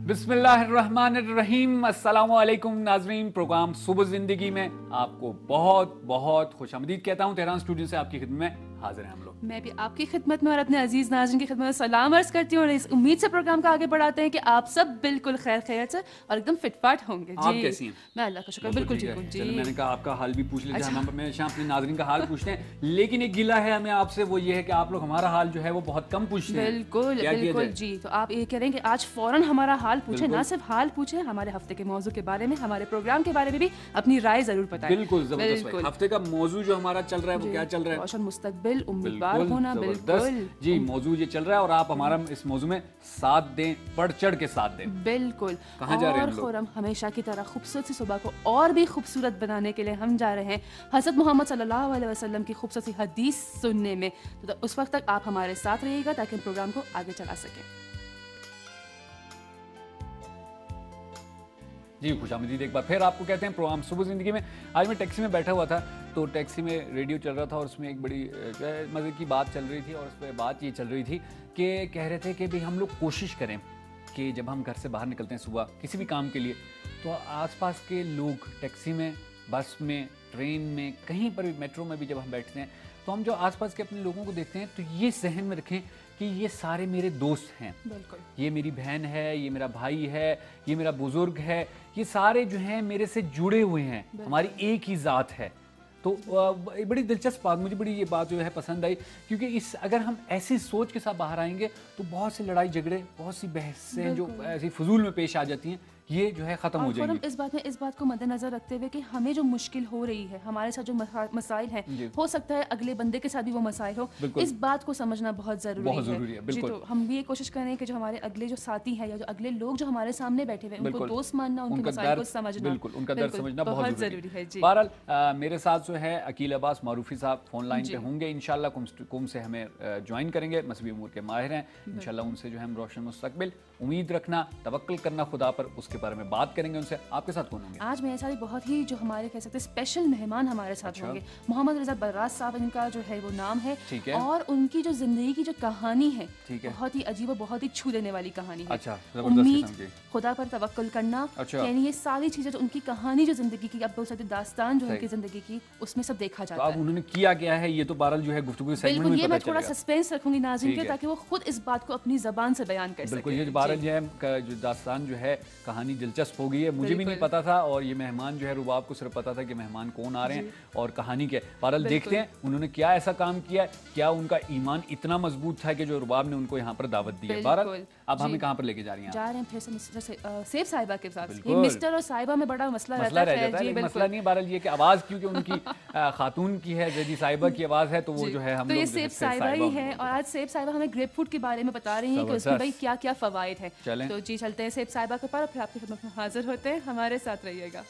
بسم اللہ الرحمن الرحیم. السلام علیکم ناظرین. پروگرام صبح زندگی میں آپ کو بہت بہت خوش آمدید کہتا ہوں. تہران اسٹوڈیو سے آپ کی خدمت میں حاضر ہیں ہم لوگ. میں بھی آپ کی خدمت میں اور اپنے عزیز ناظرین کی خدمت میں سلام عرض کرتی ہوں اور اس امید سے پروگرام کا آگے بڑھاتے ہیں کہ آپ سب بالکل خیر خیریت سے اور ایک دم فٹ فاٹ ہوں گے. آپ کیسی ہیں؟ میں اللہ کا شکر بالکل ٹھیک ہوں. جی میں نے کہا آپ کا حال بھی پوچھ لیتے ہیں. ہم ہمیشہ اپنے ناظرین کا حال پوچھتے ہیں, لیکن ایک گلہ ہے ہمیں آپ سے, وہ یہ ہے کہ آپ لوگ ہمارا حال جو ہے وہ بہت کم پوچھتے ہیں. بالکل بالکل. جی تو آپ یہ کہہ رہے ہیں کہ آج فوراً ہمارا حال پوچھیں, نہ صرف حال پوچھیں, ہمارے ہفتے کے موضوع کے بارے میں, ہمارے پروگرام کے بارے میں بھی اپنی رائے ضرور بتائیں. بالکل زبردست. ہفتے کا موضوع جو ہمارا چل رہا ہے وہ کیا چل رہا ہے؟ روشن مستقبل, امیدوار ہونا. بالکل جی, موضوع یہ چل رہا ہے اور آپ ہمارا اس موضوع میں ساتھ دیں, بڑھ چڑھ کے ساتھ دیں. بالکل. کہاں جا رہے ہیں اور خورم ہمیشہ کی طرح خوبصورت سی صبح کو اور بھی خوبصورت بنانے کے لیے ہم جا رہے ہیں حضرت محمد صلی اللہ علیہ وسلم کی خوبصورت سی حدیث سننے میں. تو اس وقت تک آپ ہمارے ساتھ رہیے گا تاکہ ہم پروگرام کو آگے چلا سکیں. جی, خوش آمدید ایک بار پھر آپ کو کہتے ہیں پروگرام صبح زندگی میں. آج میں ٹیکسی میں بیٹھا ہوا تھا تو ٹیکسی میں ریڈیو چل رہا تھا اور اس میں ایک بڑی مزے کی بات چل رہی تھی اور اس پہ بات یہ چل رہی تھی کہ کہہ رہے تھے کہ بھئی ہم لوگ کوشش کریں کہ جب ہم گھر سے باہر نکلتے ہیں صبح کسی بھی کام کے لیے تو آس پاس کے لوگ ٹیکسی میں, بس میں, ٹرین میں, کہیں پر بھی, میٹرو میں بھی جب ہم بیٹھتے ہیں تو ہم جو آس پاس کے اپنے لوگوں کو دیکھتے ہیں تو یہ ذہن میں رکھیں کہ یہ سارے میرے دوست ہیں. بالکل. یہ میری بہن ہے, یہ میرا بھائی ہے, یہ میرا بزرگ ہے, یہ سارے جو ہیں میرے سے جڑے ہوئے ہیں, ہماری ایک ہی ذات ہے. تو بڑی دلچسپ بات, مجھے بڑی یہ بات جو ہے پسند آئی, کیونکہ اگر ہم ایسی سوچ کے ساتھ باہر آئیں گے تو بہت سے لڑائی جھگڑے, بہت سی بحثیں جو ایسی فضول میں پیش آ جاتی ہیں, یہ جو ہے ختم ہو جائیں گی. اس بات کو مد نظر رکھتے ہوئے کہ ہمیں جو مشکل ہو رہی ہے, ہمارے ساتھ جو مسائل ہیں, ہو سکتا ہے اگلے بندے کے ساتھ بھی وہ مسائل ہو, اس بات کو سمجھنا بہت ضروری ہے. جی, تو ہم بھی یہ کوشش کریں کہ جو ہمارے اگلے جو ساتھی ہیں یا جو اگلے لوگ جو ہمارے سامنے بیٹھے ہوئے ان کو دوست ماننا, ان کے مسائل کو سمجھنا, بالکل ان کا درد سمجھنا بہت ضروری ہے. بہرحال میرے ساتھ جو ہے عقیل عباس معروفی صاحب فون لائن پہ ہوں گے انشاءاللہ. قم سے ہمیں جوائن کریں گے, مذہبی امور کے ماہر ہیں انشاءاللہ. ان سے جو ہے ہم روشن مستقبل, امید رکھنا, توکل کرنا خدا پر, اس کے بارے میں بات کریں گے ان سے. آپ کے ساتھ کون ہوں گے آج؟ میرے ساتھ بہت ہی جو ہمارے کہہ سکتے ہیں اسپیشل مہمان ہمارے ساتھ ہوں گے. محمد رضا براز صاحب ان کا جو ہے وہ نام ہے, اور ان کی جو زندگی کی جو کہانی ہے بہت ہی عجیب اور بہت ہی چھو لینے والی کہانی ہے. امید, خدا پر توکل کرنا, یعنی یہ ساری چیزیں جو ان کی کہانی جو زندگی کی, اب بہت ساری داستان جو ان کی زندگی کی, اس میں سب دیکھا جاتا ہے. اب انہوں نے کیا کیا ہے یہ تو بہرحال جو ہے گفتگو سے بالکل, یہ میں تھوڑا سسپینس رکھوں گی ناظرین کے تاکہ وہ خود اس بات کو اپنی زبان سے بیان کر سکیں. بالکل, یہ بہرحال جو ہے جو داستان جو ہے کہانی دلچسپ ہو گئی ہے. مجھے بھی نہیں پتا تھا, اور یہ مہمان جو ہے رباب کو صرف پتا تھا کہ مہمان کون آ رہے ہیں اور کہانی کیا ہے. بہرحال دیکھتے ہیں انہوں نے کیا ایسا کام کیا ہے, کیا ان کا ایمان اتنا مضبوط تھا کہ جو رباب نے ان کو یہاں پر دعوت دی ہے. بہرحال اب ہمیں کہاں پر لے کے جا رہی ہیں؟ جا رہے ہیں پھر سیف صاحبہ کے ساتھ. یہ مسٹر اور صاحبہ میں بڑا مسئلہ رہتا ہے. مسئلہ نہیں, بہرحال یہ کہ آواز کیونکہ ان کی خاتون کی ہے, زیدی صاحبہ کی آواز ہے, تو وہ جو ہے ہم لوگ سیف صاحبہ ہی ہے. اور آج سیف صاحبہ ہمیں گریپ فروٹ کے بارے میں بتا رہی ہیں کہ اس میں بھائی کیا کیا فوائد ہیں. تو جی چلتے ہیں سیف صاحبہ کے پاس, پھر آپ کی خدمت میں حاضر ہوتے ہیں. ہمارے ساتھ رہیے گا.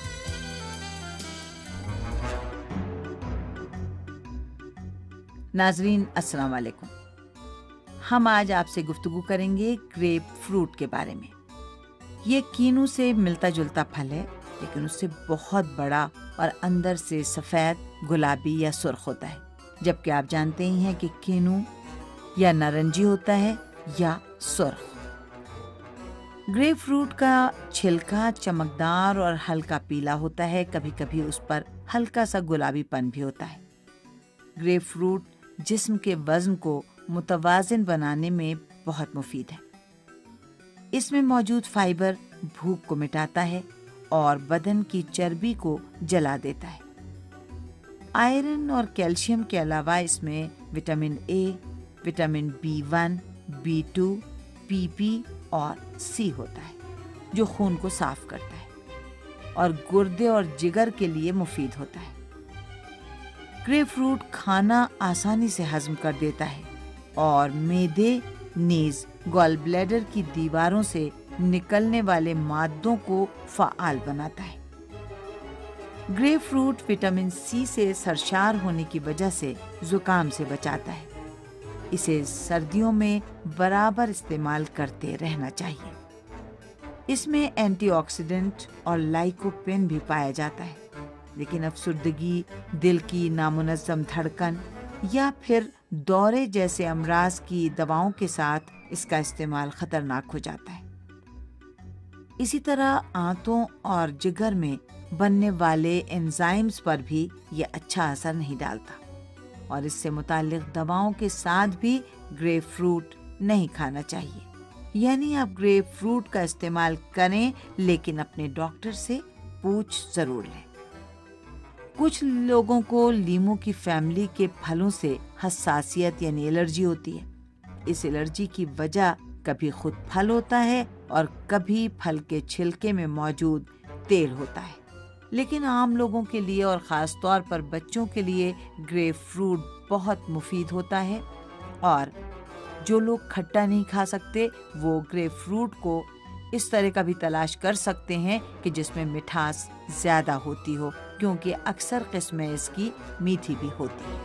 ناظرین السلام علیکم. ہم آج آپ سے گفتگو کریں گے گریپ فروٹ کے بارے میں. یہ کینو سے ملتا جلتا پھل ہے, لیکن اس سے بہت بڑا اور اندر سے سفید, گلابی یا سرخ ہوتا ہے. جبکہ آپ جانتے ہی ہیں کہ کینو یا نارنجی ہوتا ہے یا سرخ. گریپ فروٹ کا چھلکا چمکدار اور ہلکا پیلا ہوتا ہے, کبھی کبھی اس پر ہلکا سا گلابی پن بھی ہوتا ہے. گریپ فروٹ جسم کے وزن کو متوازن بنانے میں بہت مفید ہے. اس میں موجود فائبر بھوک کو مٹاتا ہے اور بدن کی چربی کو جلا دیتا ہے. آئرن اور کیلشیم کے علاوہ اس میں vitamin A, vitamin B1, B2, PP اور C ہوتا ہے, جو خون کو صاف کرتا ہے اور گردے اور جگر کے لیے مفید ہوتا ہے. گریپ فروٹ کھانا آسانی سے ہضم کر دیتا ہے اور معدے نیز گال بلیڈر کی دیواروں سے نکلنے والے مادوں کو فعال بناتا ہے. گریپ فروٹ وٹامن سی سے سرشار ہونے کی وجہ سے زکام سے بچاتا ہے. اسے سردیوں میں برابر استعمال کرتے رہنا چاہیے. اس میں اینٹی آکسیڈنٹ اور لائکوپین بھی پایا جاتا ہے, لیکن افسردگی, دل کی نامنظم دھڑکن یا پھر دورے جیسے امراض کی دواؤں کے ساتھ اس کا استعمال خطرناک ہو جاتا ہے. اسی طرح آنتوں اور جگر میں بننے والے انزائمز پر بھی یہ اچھا اثر نہیں ڈالتا، اور اس سے متعلق دواؤں کے ساتھ بھی گریپ فروٹ نہیں کھانا چاہیے. یعنی آپ گریپ فروٹ کا استعمال کریں لیکن اپنے ڈاکٹر سے پوچھ ضرور لیں. کچھ لوگوں کو لیموں کی فیملی کے پھلوں سے حساسیت یعنی الرجی ہوتی ہے. اس الرجی کی وجہ کبھی خود پھل ہوتا ہے اور کبھی پھل کے چھلکے میں موجود تیل ہوتا ہے. لیکن عام لوگوں کے لیے اور خاص طور پر بچوں کے لیے گریپ فروٹ بہت مفید ہوتا ہے، اور جو لوگ کھٹا نہیں کھا سکتے وہ گریپ فروٹ کو اس طرح کا بھی تلاش کر سکتے ہیں کہ جس میں مٹھاس زیادہ ہوتی ہو، کیونکہ اکثر قسمیں اس کی میٹھی بھی ہوتی ہیں.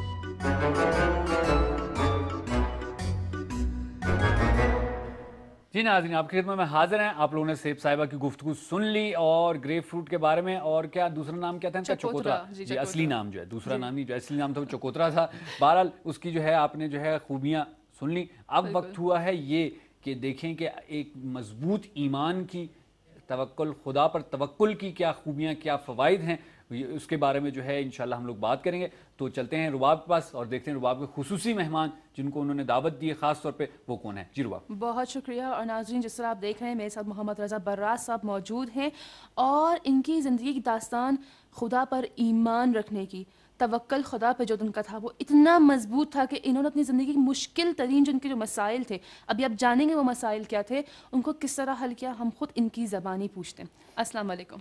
جی ناظرین، آپ کی خدمت میں حاضر ہیں. آپ لوگوں نے سیب صاحبہ کی گفتگو سن لی اور گریپ فروٹ کے بارے میں، اور کیا دوسرا نام کیا تھا ان کا؟ چکوترا. جی اصلی نام جو ہے، دوسرا نام نہیں، جو اصلی نام تھا وہ چکوترا تھا. بہرحال اس کی جو ہے آپ نے جو ہے خوبیاں سن لی. اب وقت ہوا ہے یہ کہ دیکھیں کہ ایک مضبوط ایمان کی، توکل، خدا پر توکل کی کیا خوبیاں، کیا فوائد ہیں، اس کے بارے میں جو ہے انشاءاللہ ہم لوگ بات کریں گے. تو چلتے ہیں رباب کے پاس اور دیکھتے ہیں رباب کے خصوصی مہمان جن کو انہوں نے دعوت دی ہے خاص طور پہ وہ کون ہے. جی رباب. بہت شکریہ. اور ناظرین، جس طرح آپ دیکھ رہے ہیں میرے ساتھ محمد رضا براز صاحب موجود ہیں، اور ان کی زندگی کی داستان خدا پر ایمان رکھنے کی، توکل خدا پہ جو ان کا تھا وہ اتنا مضبوط تھا کہ انہوں نے اپنی زندگی کی مشکل ترین جن کے جو مسائل تھے، ابھی آپ جانیں گے وہ مسائل کیا تھے، ان کو کس طرح حل کیا. ہم خود ان کی زبانی پوچھتے ہیں. السلام علیکم.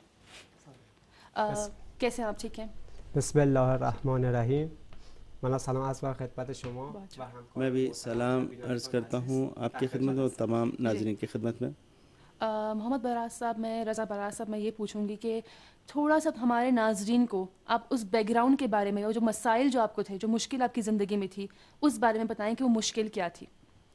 کیسے ہیں آپ؟ ٹھیک ہیں؟ بسم اللہ الرحمن الرحیم. مولانا سلام عرض کرتا خدمت شما. میں بھی سلام عرض کرتا ہوں آپ کی خدمت میں اور تمام ناظرین کی خدمت میں. محمد براز صاحب، میں رضا براز صاحب، میں یہ پوچھوں گی کہ تھوڑا سا ہمارے ناظرین کو آپ اس بیک گراؤنڈ کے بارے میں، اور جو مسائل جو آپ کو تھے، جو مشکل آپ کی زندگی میں تھی، اس بارے میں بتائیں کہ وہ مشکل کیا تھی.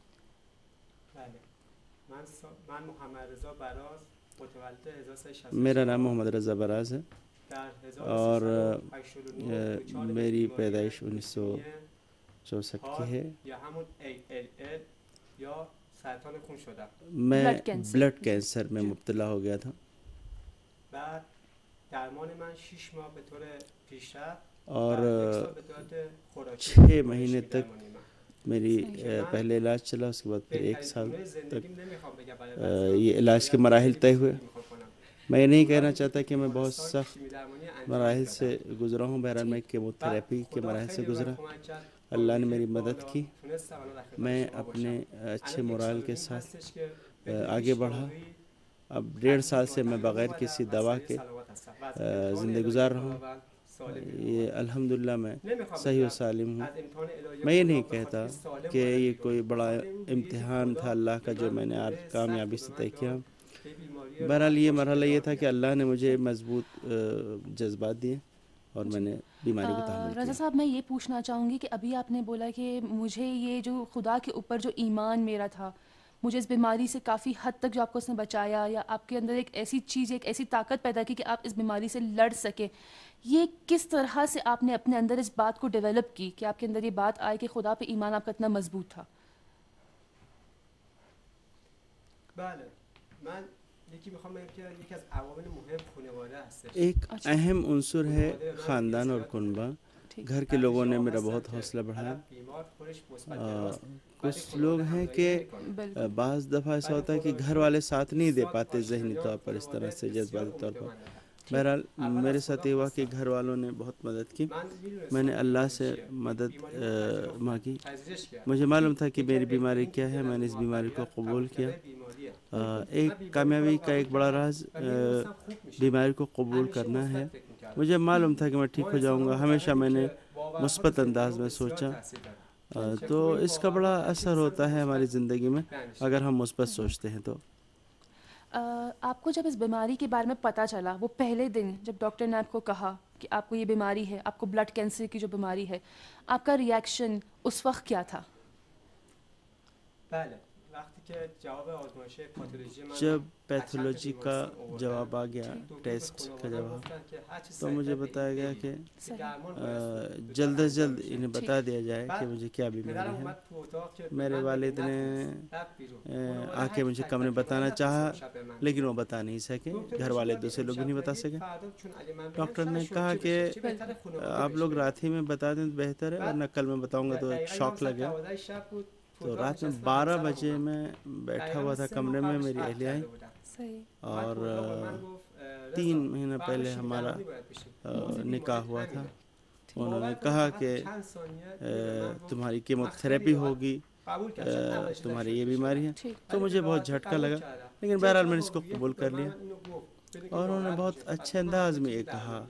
میرا نام محمد رضا براز ہے اور میری پیدائش 1964 کی ہے. میں بلڈ کینسر میں مبتلا ہو گیا تھا اور 6 مہینے تک میری پہلے علاج چلا، اس کے بعد پھر 1 سال تک یہ علاج کے مراحل طے ہوئے. میں یہ نہیں کہنا چاہتا کہ میں بہت سخت مراحل سے گزرا ہوں. بہرحال میں کیمو تھراپی کے مراحل سے گزرا. اللہ نے میری مدد کی. میں اپنے اچھے مورال کے ساتھ آگے بڑھا. اب 1.5 سال سے میں بغیر کسی دوا کے زندگی گزار رہا ہوں. یہ الحمدللہ میں صحیح و سالم ہوں. میں یہ نہیں کہتا کہ یہ کوئی بڑا امتحان تھا اللہ کا جو میں نے آج کامیابی سے طے کیا. بہرحال یہ مرحلہ یہ تھا کہ اللہ نے مجھے مضبوط جذبات دیے اور میں نے بیماری کو تحمل کیا. رضا صاحب، میں یہ پوچھنا چاہوں گی کہ ابھی آپ نے بولا کہ مجھے یہ جو خدا کے اوپر جو ایمان میرا تھا، مجھے اس بیماری سے کافی حد تک جو آپ کو اس نے بچایا، یا آپ کے اندر ایک ایسی چیز، ایک ایسی طاقت پیدا کی کہ آپ اس بیماری سے لڑ سکیں. یہ کس طرح سے آپ نے اپنے اندر اس بات کو ڈیولپ کی کہ آپ کے اندر یہ بات آئے کہ خدا پہ ایمان آپ کا اتنا مضبوط تھا؟ ایک اہم عنصر ہے خاندان اور کنبہ. گھر کے لوگوں نے میرا بہت حوصلہ بڑھایا. کچھ لوگ ہیں کہ بعض دفعہ ایسا ہوتا ہے کہ گھر والے ساتھ نہیں دے پاتے ذہنی طور پر، اس طرح سے جذباتی طور پر. بہرحال میرے ساتھ یہ ہوا کہ گھر والوں نے بہت مدد کی. میں نے اللہ سے مدد مانگی. مجھے معلوم تھا کہ میری بیماری کیا ہے. میں نے اس بیماری کو قبول کیا. ایک کامیابی کا ایک بڑا راز بیماری کو قبول کرنا ہے. مجھے معلوم تھا کہ میں ٹھیک ہو جاؤں گا. ہمیشہ میں نے مثبت انداز میں سوچا. تو اس کا بڑا اثر ہوتا ہے ہماری زندگی میں اگر ہم مثبت سوچتے ہیں. تو آپ کو جب اس بیماری کے بارے میں پتہ چلا، وہ پہلے دن جب ڈاکٹر نے آپ کو کہا کہ آپ کو یہ بیماری ہے، آپ کو بلڈ کینسر کی جو بیماری ہے، آپ کا ریئیکشن اس وقت کیا تھا؟ جب پیتھولوجی کا جواب آ گیا، ٹیسٹ کا جواب، تو مجھے بتایا گیا کہ جلد از جلد انہیں بتا دیا جائے کہ مجھے کیا بیماری ہے۔ میرے والد نے آ کے مجھے کمرے بتانا چاہا، لیکن وہ بتا نہیں سکے، گھر والے دوسرے لوگ بھی نہیں بتا سکے۔ ڈاکٹر نے کہا کہ آپ لوگ رات ہی میں بتا دیں تو بہتر ہے، ورنہ کل میں بتاؤں گا تو ایک شوق لگے۔ تو رات میں 12 بجے میں بیٹھا ہوا تھا کمرے میں، میری اہلیہ آئی، اور 3 مہینہ پہلے ہمارا نکاح ہوا تھا۔ انہوں نے کہا کہ تمہاری کیمو تھراپی ہوگی، تمہاری یہ بیماری ہے۔ تو مجھے بہت جھٹکا لگا، لیکن بہرحال میں نے اس کو قبول کر لیا، اور انہوں نے بہت اچھے انداز میں یہ کہا،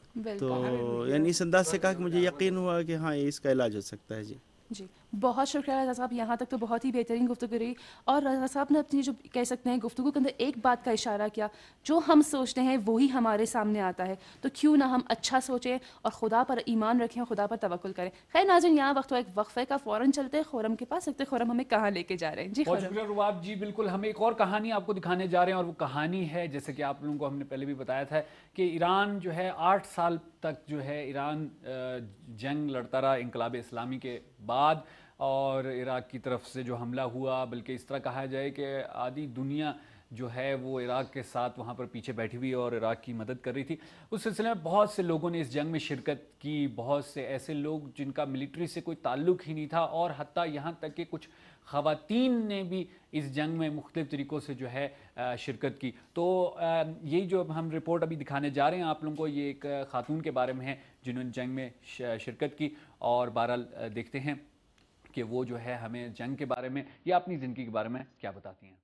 تو یعنی اس انداز سے کہا کہ مجھے یقین ہوا کہ ہاں یہ اس کا علاج ہو سکتا ہے۔ جی بہت شکریہ رضا صاحب، یہاں تک تو بہت ہی بہترین گفتگو رہی، اور رضا صاحب نے اپنی جو کہہ سکتے ہیں گفتگو کے اندر ایک بات کا اشارہ کیا، جو ہم سوچتے ہیں وہی ہمارے سامنے آتا ہے، تو کیوں نہ ہم اچھا سوچیں اور خدا پر ایمان رکھیں اور خدا پر توکل کریں۔ خیر ناظرین، یہاں وقت ہو ایک وقفے کا، فوراً چلتے خورم کے پاس، سکتے خورم ہمیں کہاں لے کے جا رہے ہیں؟ جی بہت شکریہ رواب جی، بالکل ہم ایک اور کہانی آپ کو دکھانے جا رہے ہیں، اور وہ کہانی ہے جیسے کہ آپ لوگوں کو ہم نے پہلے بھی بتایا تھا کہ ایران جو ہے 8 سال تک جو ہے ایران جنگ لڑتا رہا انقلاب اسلامی کے بعد، اور عراق کی طرف سے جو حملہ ہوا، بلکہ اس طرح کہا جائے کہ آدھی دنیا جو ہے وہ عراق کے ساتھ وہاں پر پیچھے بیٹھی ہوئی اور عراق کی مدد کر رہی تھی۔ اس سلسلے میں بہت سے لوگوں نے اس جنگ میں شرکت کی، بہت سے ایسے لوگ جن کا ملٹری سے کوئی تعلق ہی نہیں تھا، اور حتیٰ یہاں تک کہ کچھ خواتین نے بھی اس جنگ میں مختلف طریقوں سے جو ہے شرکت کی۔ تو یہی جو ہم رپورٹ ابھی دکھانے جا رہے ہیں آپ لوگوں کو، یہ ایک خاتون کے بارے میں ہے جنہوں نے جنگ میں شرکت کی، اور بہرحال دیکھتے ہیں کہ وہ جو ہے ہمیں جنگ کے بارے میں یا اپنی زندگی کے بارے میں کیا بتاتی ہیں۔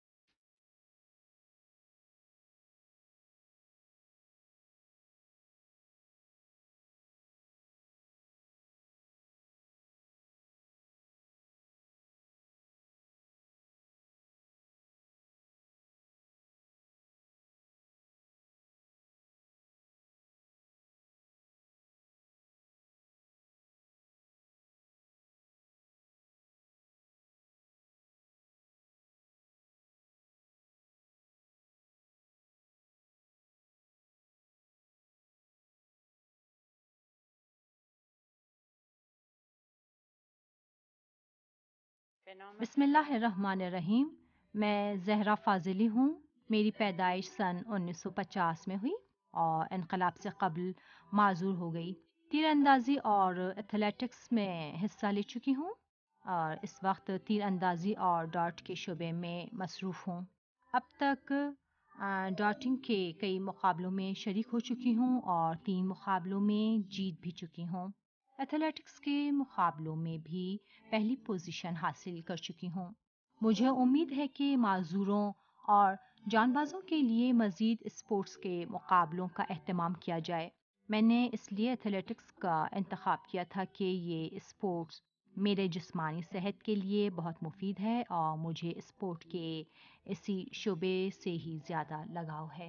بسم اللہ الرحمن الرحیم۔ میں زہرا فاضلی ہوں۔ میری پیدائش سن 1950 میں ہوئی اور انقلاب سے قبل معذور ہو گئی۔ تیر اندازی اور ایتھلیٹکس میں حصہ لے چکی ہوں، اور اس وقت تیر اندازی اور ڈارٹ کے شعبے میں مصروف ہوں۔ اب تک ڈارٹنگ کے کئی مقابلوں میں شریک ہو چکی ہوں اور 3 مقابلوں میں جیت بھی چکی ہوں۔ ایتھلیٹکس کے مقابلوں میں بھی پہلی پوزیشن حاصل کر چکی ہوں۔ مجھے امید ہے کہ معذوروں اور جان بازوں کے لیے مزید اسپورٹس کے مقابلوں کا اہتمام کیا جائے۔ میں نے اس لیے ایتھلیٹکس کا انتخاب کیا تھا کہ یہ اسپورٹس میرے جسمانی صحت کے لیے بہت مفید ہے، اور مجھے اسپورٹ کے اسی شعبے سے ہی زیادہ لگاؤ ہے۔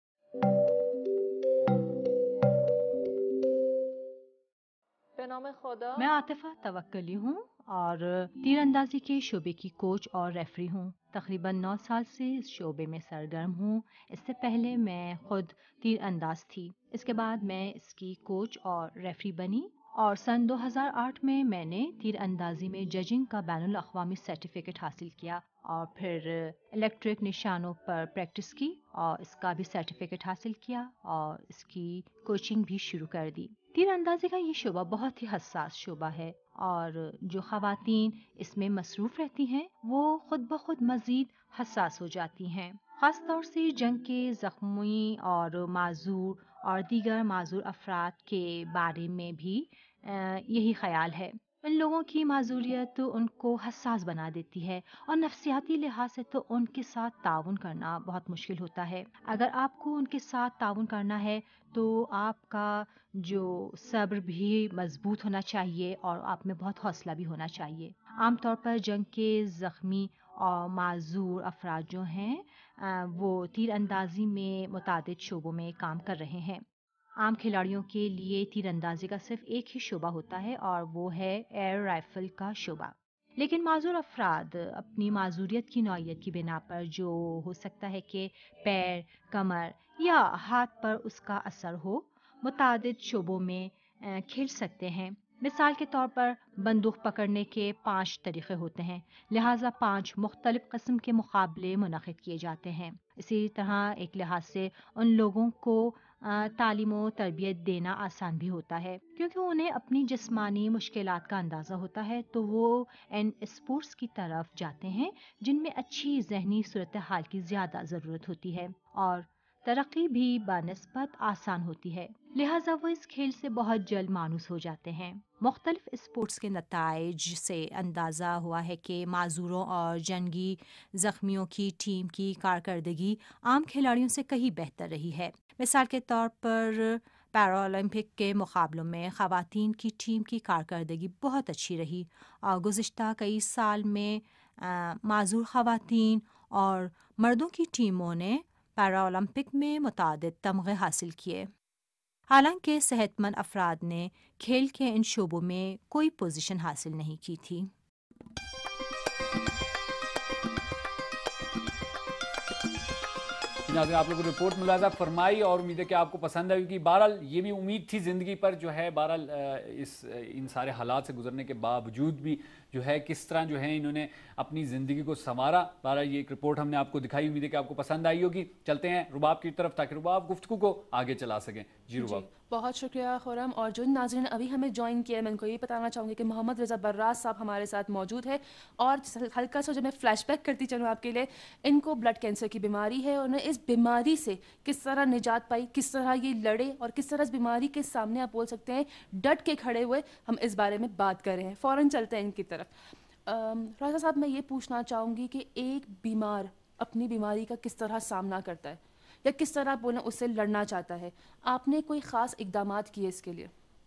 میں عاطفہ توکلی ہوں اور تیر اندازی کے شعبے کی کوچ اور ریفری ہوں۔ تقریباً 9 سال سے اس شعبے میں سرگرم ہوں۔ اس سے پہلے میں خود تیر انداز تھی، اس کے بعد میں اس کی کوچ اور ریفری بنی، اور سن 2008 میں نے تیر اندازی میں ججنگ کا بین الاقوامی سرٹیفکیٹ حاصل کیا، اور پھر الیکٹرک نشانوں پر پریکٹس کی اور اس کا بھی سرٹیفکیٹ حاصل کیا، اور اس کی کوچنگ بھی شروع کر دی۔ تیر اندازی کا یہ شعبہ بہت ہی حساس شعبہ ہے، اور جو خواتین اس میں مصروف رہتی ہیں وہ خود بخود مزید حساس ہو جاتی ہیں، خاص طور سے جنگ کے زخمی اور معذور اور دیگر معذور افراد کے بارے میں بھی یہی خیال ہے۔ ان لوگوں کی معذوریت ان کو حساس بنا دیتی ہے، اور نفسیاتی لحاظ سے تو ان کے ساتھ تعاون کرنا بہت مشکل ہوتا ہے۔ اگر آپ کو ان کے ساتھ تعاون کرنا ہے تو آپ کا جو صبر بھی مضبوط ہونا چاہیے، اور آپ میں بہت حوصلہ بھی ہونا چاہیے۔ عام طور پر جنگ کے زخمی اور معذور افراد جو ہیں وہ تیر اندازی میں متعدد شعبوں میں کام کر رہے ہیں۔ عام کھلاڑیوں کے لیے تیر اندازی کا صرف ایک ہی شعبہ ہوتا ہے، اور وہ ہے ایئر رائفل کا شعبہ۔ لیکن معذور افراد اپنی معذوریت کی نوعیت کی بنا پر، جو ہو سکتا ہے کہ پیر، کمر یا ہاتھ پر اس کا اثر ہو، متعدد شعبوں میں کھیل سکتے ہیں۔ مثال کے طور پر بندوق پکڑنے کے 5 طریقے ہوتے ہیں، لہٰذا 5 مختلف قسم کے مقابلے منعقد کیے جاتے ہیں۔ اسی طرح ایک لحاظ سے ان لوگوں کو تعلیم و تربیت دینا آسان بھی ہوتا ہے، کیونکہ انہیں اپنی جسمانی مشکلات کا اندازہ ہوتا ہے، تو وہ ان اسپورٹس کی طرف جاتے ہیں جن میں اچھی ذہنی صورتحال کی زیادہ ضرورت ہوتی ہے اور ترقی بھی بنسبت آسان ہوتی ہے، لہٰذا وہ اس کھیل سے بہت جلد مانوس ہو جاتے ہیں۔ مختلف اسپورٹس کے نتائج سے اندازہ ہوا ہے کہ معذوروں اور جنگی زخمیوں کی ٹیم کی کارکردگی عام کھلاڑیوں سے کہیں بہتر رہی ہے۔ مثال کے طور پر پیرالمپک کے مقابلوں میں خواتین کی ٹیم کی کارکردگی بہت اچھی رہی اور گزشتہ کئی سال میں معذور خواتین اور مردوں کی ٹیموں نے پیرالمپک میں متعدد تمغے حاصل کیے۔ حالانکہ صحت مند افراد نے کھیل کے ان شعبوں میں کوئی پوزیشن حاصل نہیں کی تھی۔ ناظرین، آپ لوگوں کو رپورٹ ملاحظہ فرمائی اور امید ہے کہ آپ کو پسند آئی، کیونکہ بہرحال یہ بھی امید تھی زندگی پر جو ہے، بہرحال ان سارے حالات سے گزرنے کے باوجود بھی جو ہے کس طرح جو ہے انہوں نے اپنی زندگی کو سنوارا۔ بہرحال یہ ایک رپورٹ ہم نے آپ کو دکھائی، امید ہے کہ آپ کو پسند آئی ہوگی۔ چلتے ہیں رباب کی طرف تاکہ رباب گفتگو کو آگے چلا سکیں۔ جی رباب۔ بہت شکریہ خرم، اور جو ناظرین ابھی ہمیں جوائن کیا ہے، میں ان کو یہ بتانا چاہوں گی کہ محمد رضا براز صاحب ہمارے ساتھ موجود ہے، اور ہلکا سا جو میں فلیش بیک کرتی چلوں آپ کے لیے، ان کو بلڈ کینسر کی بیماری ہے، انہیں اس بیماری سے کس طرح نجات پائی، کس طرح یہ لڑے، اور کس طرح اس بیماری کے سامنے آپ بول سکتے ہیں ڈٹ کے کھڑے ہوئے، ہم اس بارے میں بات کر رہے ہیں۔ فوراً چلتے ہیں ان کی طرف۔ راجہ صاحب، میں یہ پوچھنا چاہوں گی کہ ایک بیمار اپنی بیماری کا کس طرح سامنا کرتا ہے، یا کس طرح بولیں اس سے لڑنا چاہتا ہے؟ آپ نے کوئی خاص اقدامات کیے اس کے لیے؟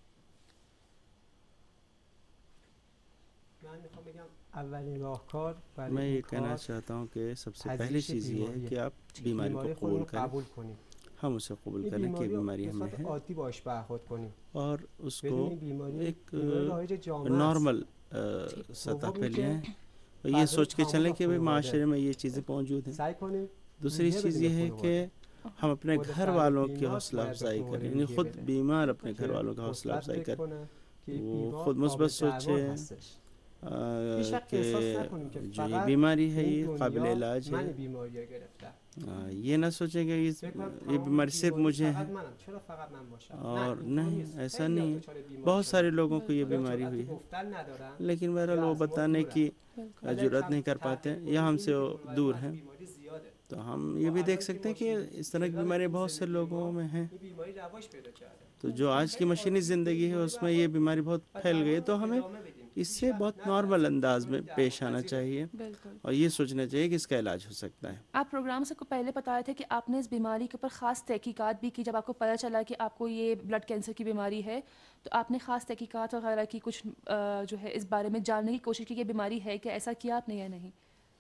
میں یہ کہنا چاہتا ہوں کہ سب سے پہلی چیز یہ ہے کہ آپ بیماری کو قبول کریں، ہم اسے قبول کریں کہ بیماری ہمیں ہے، اور اس کو ایک نارمل سطح پہ لیں، اور یہ سوچ کے چلیں کہ بھئی معاشرے میں یہ چیزیں موجود ہیں۔ دوسری چیز یہ ہے کہ ہم اپنے گھر والوں کی حوصلہ افزائی کریں، یعنی خود بیمار اپنے گھر والوں کا حوصلہ افزائی کریں، وہ خود مثبت سوچیں کہ جو یہ بیماری ہے یہ قابل علاج ہے، یہ نہ سوچیں کہ یہ بیماری صرف مجھے ہے، اور نہیں، ایسا نہیں ہے، بہت سارے لوگوں کو یہ بیماری ہوئی ہے، لیکن بہرحال وہ بتانے کی جرات نہیں کر پاتے یا ہم سے دور ہیں۔ تو ہم یہ بھی دیکھ سکتے ہیں کہ اس طرح کی بیماری بہت سے لوگوں میں ہیں، تو جو آج کی مشینی زندگی ہے اس میں یہ بیماری بہت پھیل گئی ہے، تو ہمیں اس سے بہت نارمل انداز میں پیش آنا چاہیے، اور یہ سوچنا چاہیے کہ اس کا علاج ہو سکتا ہے۔ آپ پروگرام سے پہلے بتایا تھے کہ آپ نے اس بیماری کے اوپر خاص تحقیقات بھی کی، جب آپ کو پتہ چلا کہ آپ کو یہ بلڈ کینسر کی بیماری ہے تو آپ نے خاص تحقیقات وغیرہ کی، کچھ جو ہے اس بارے میں جاننے کی کوشش کی کہ بیماری ہے کہ ایسا کیا آپ نے یا نہیں؟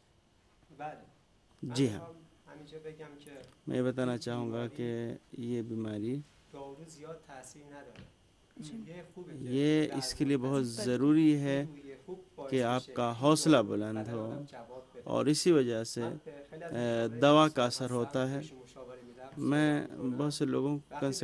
جی ہاں، میں بتانا چاہوں گا کہ یہ بیماری یہ اس کے لیے بہت ضروری ہے کہ آپ کا حوصلہ بلند ہو، اور اسی وجہ سے دوا کا اثر ہوتا ہے۔ میں بہت سے لوگوں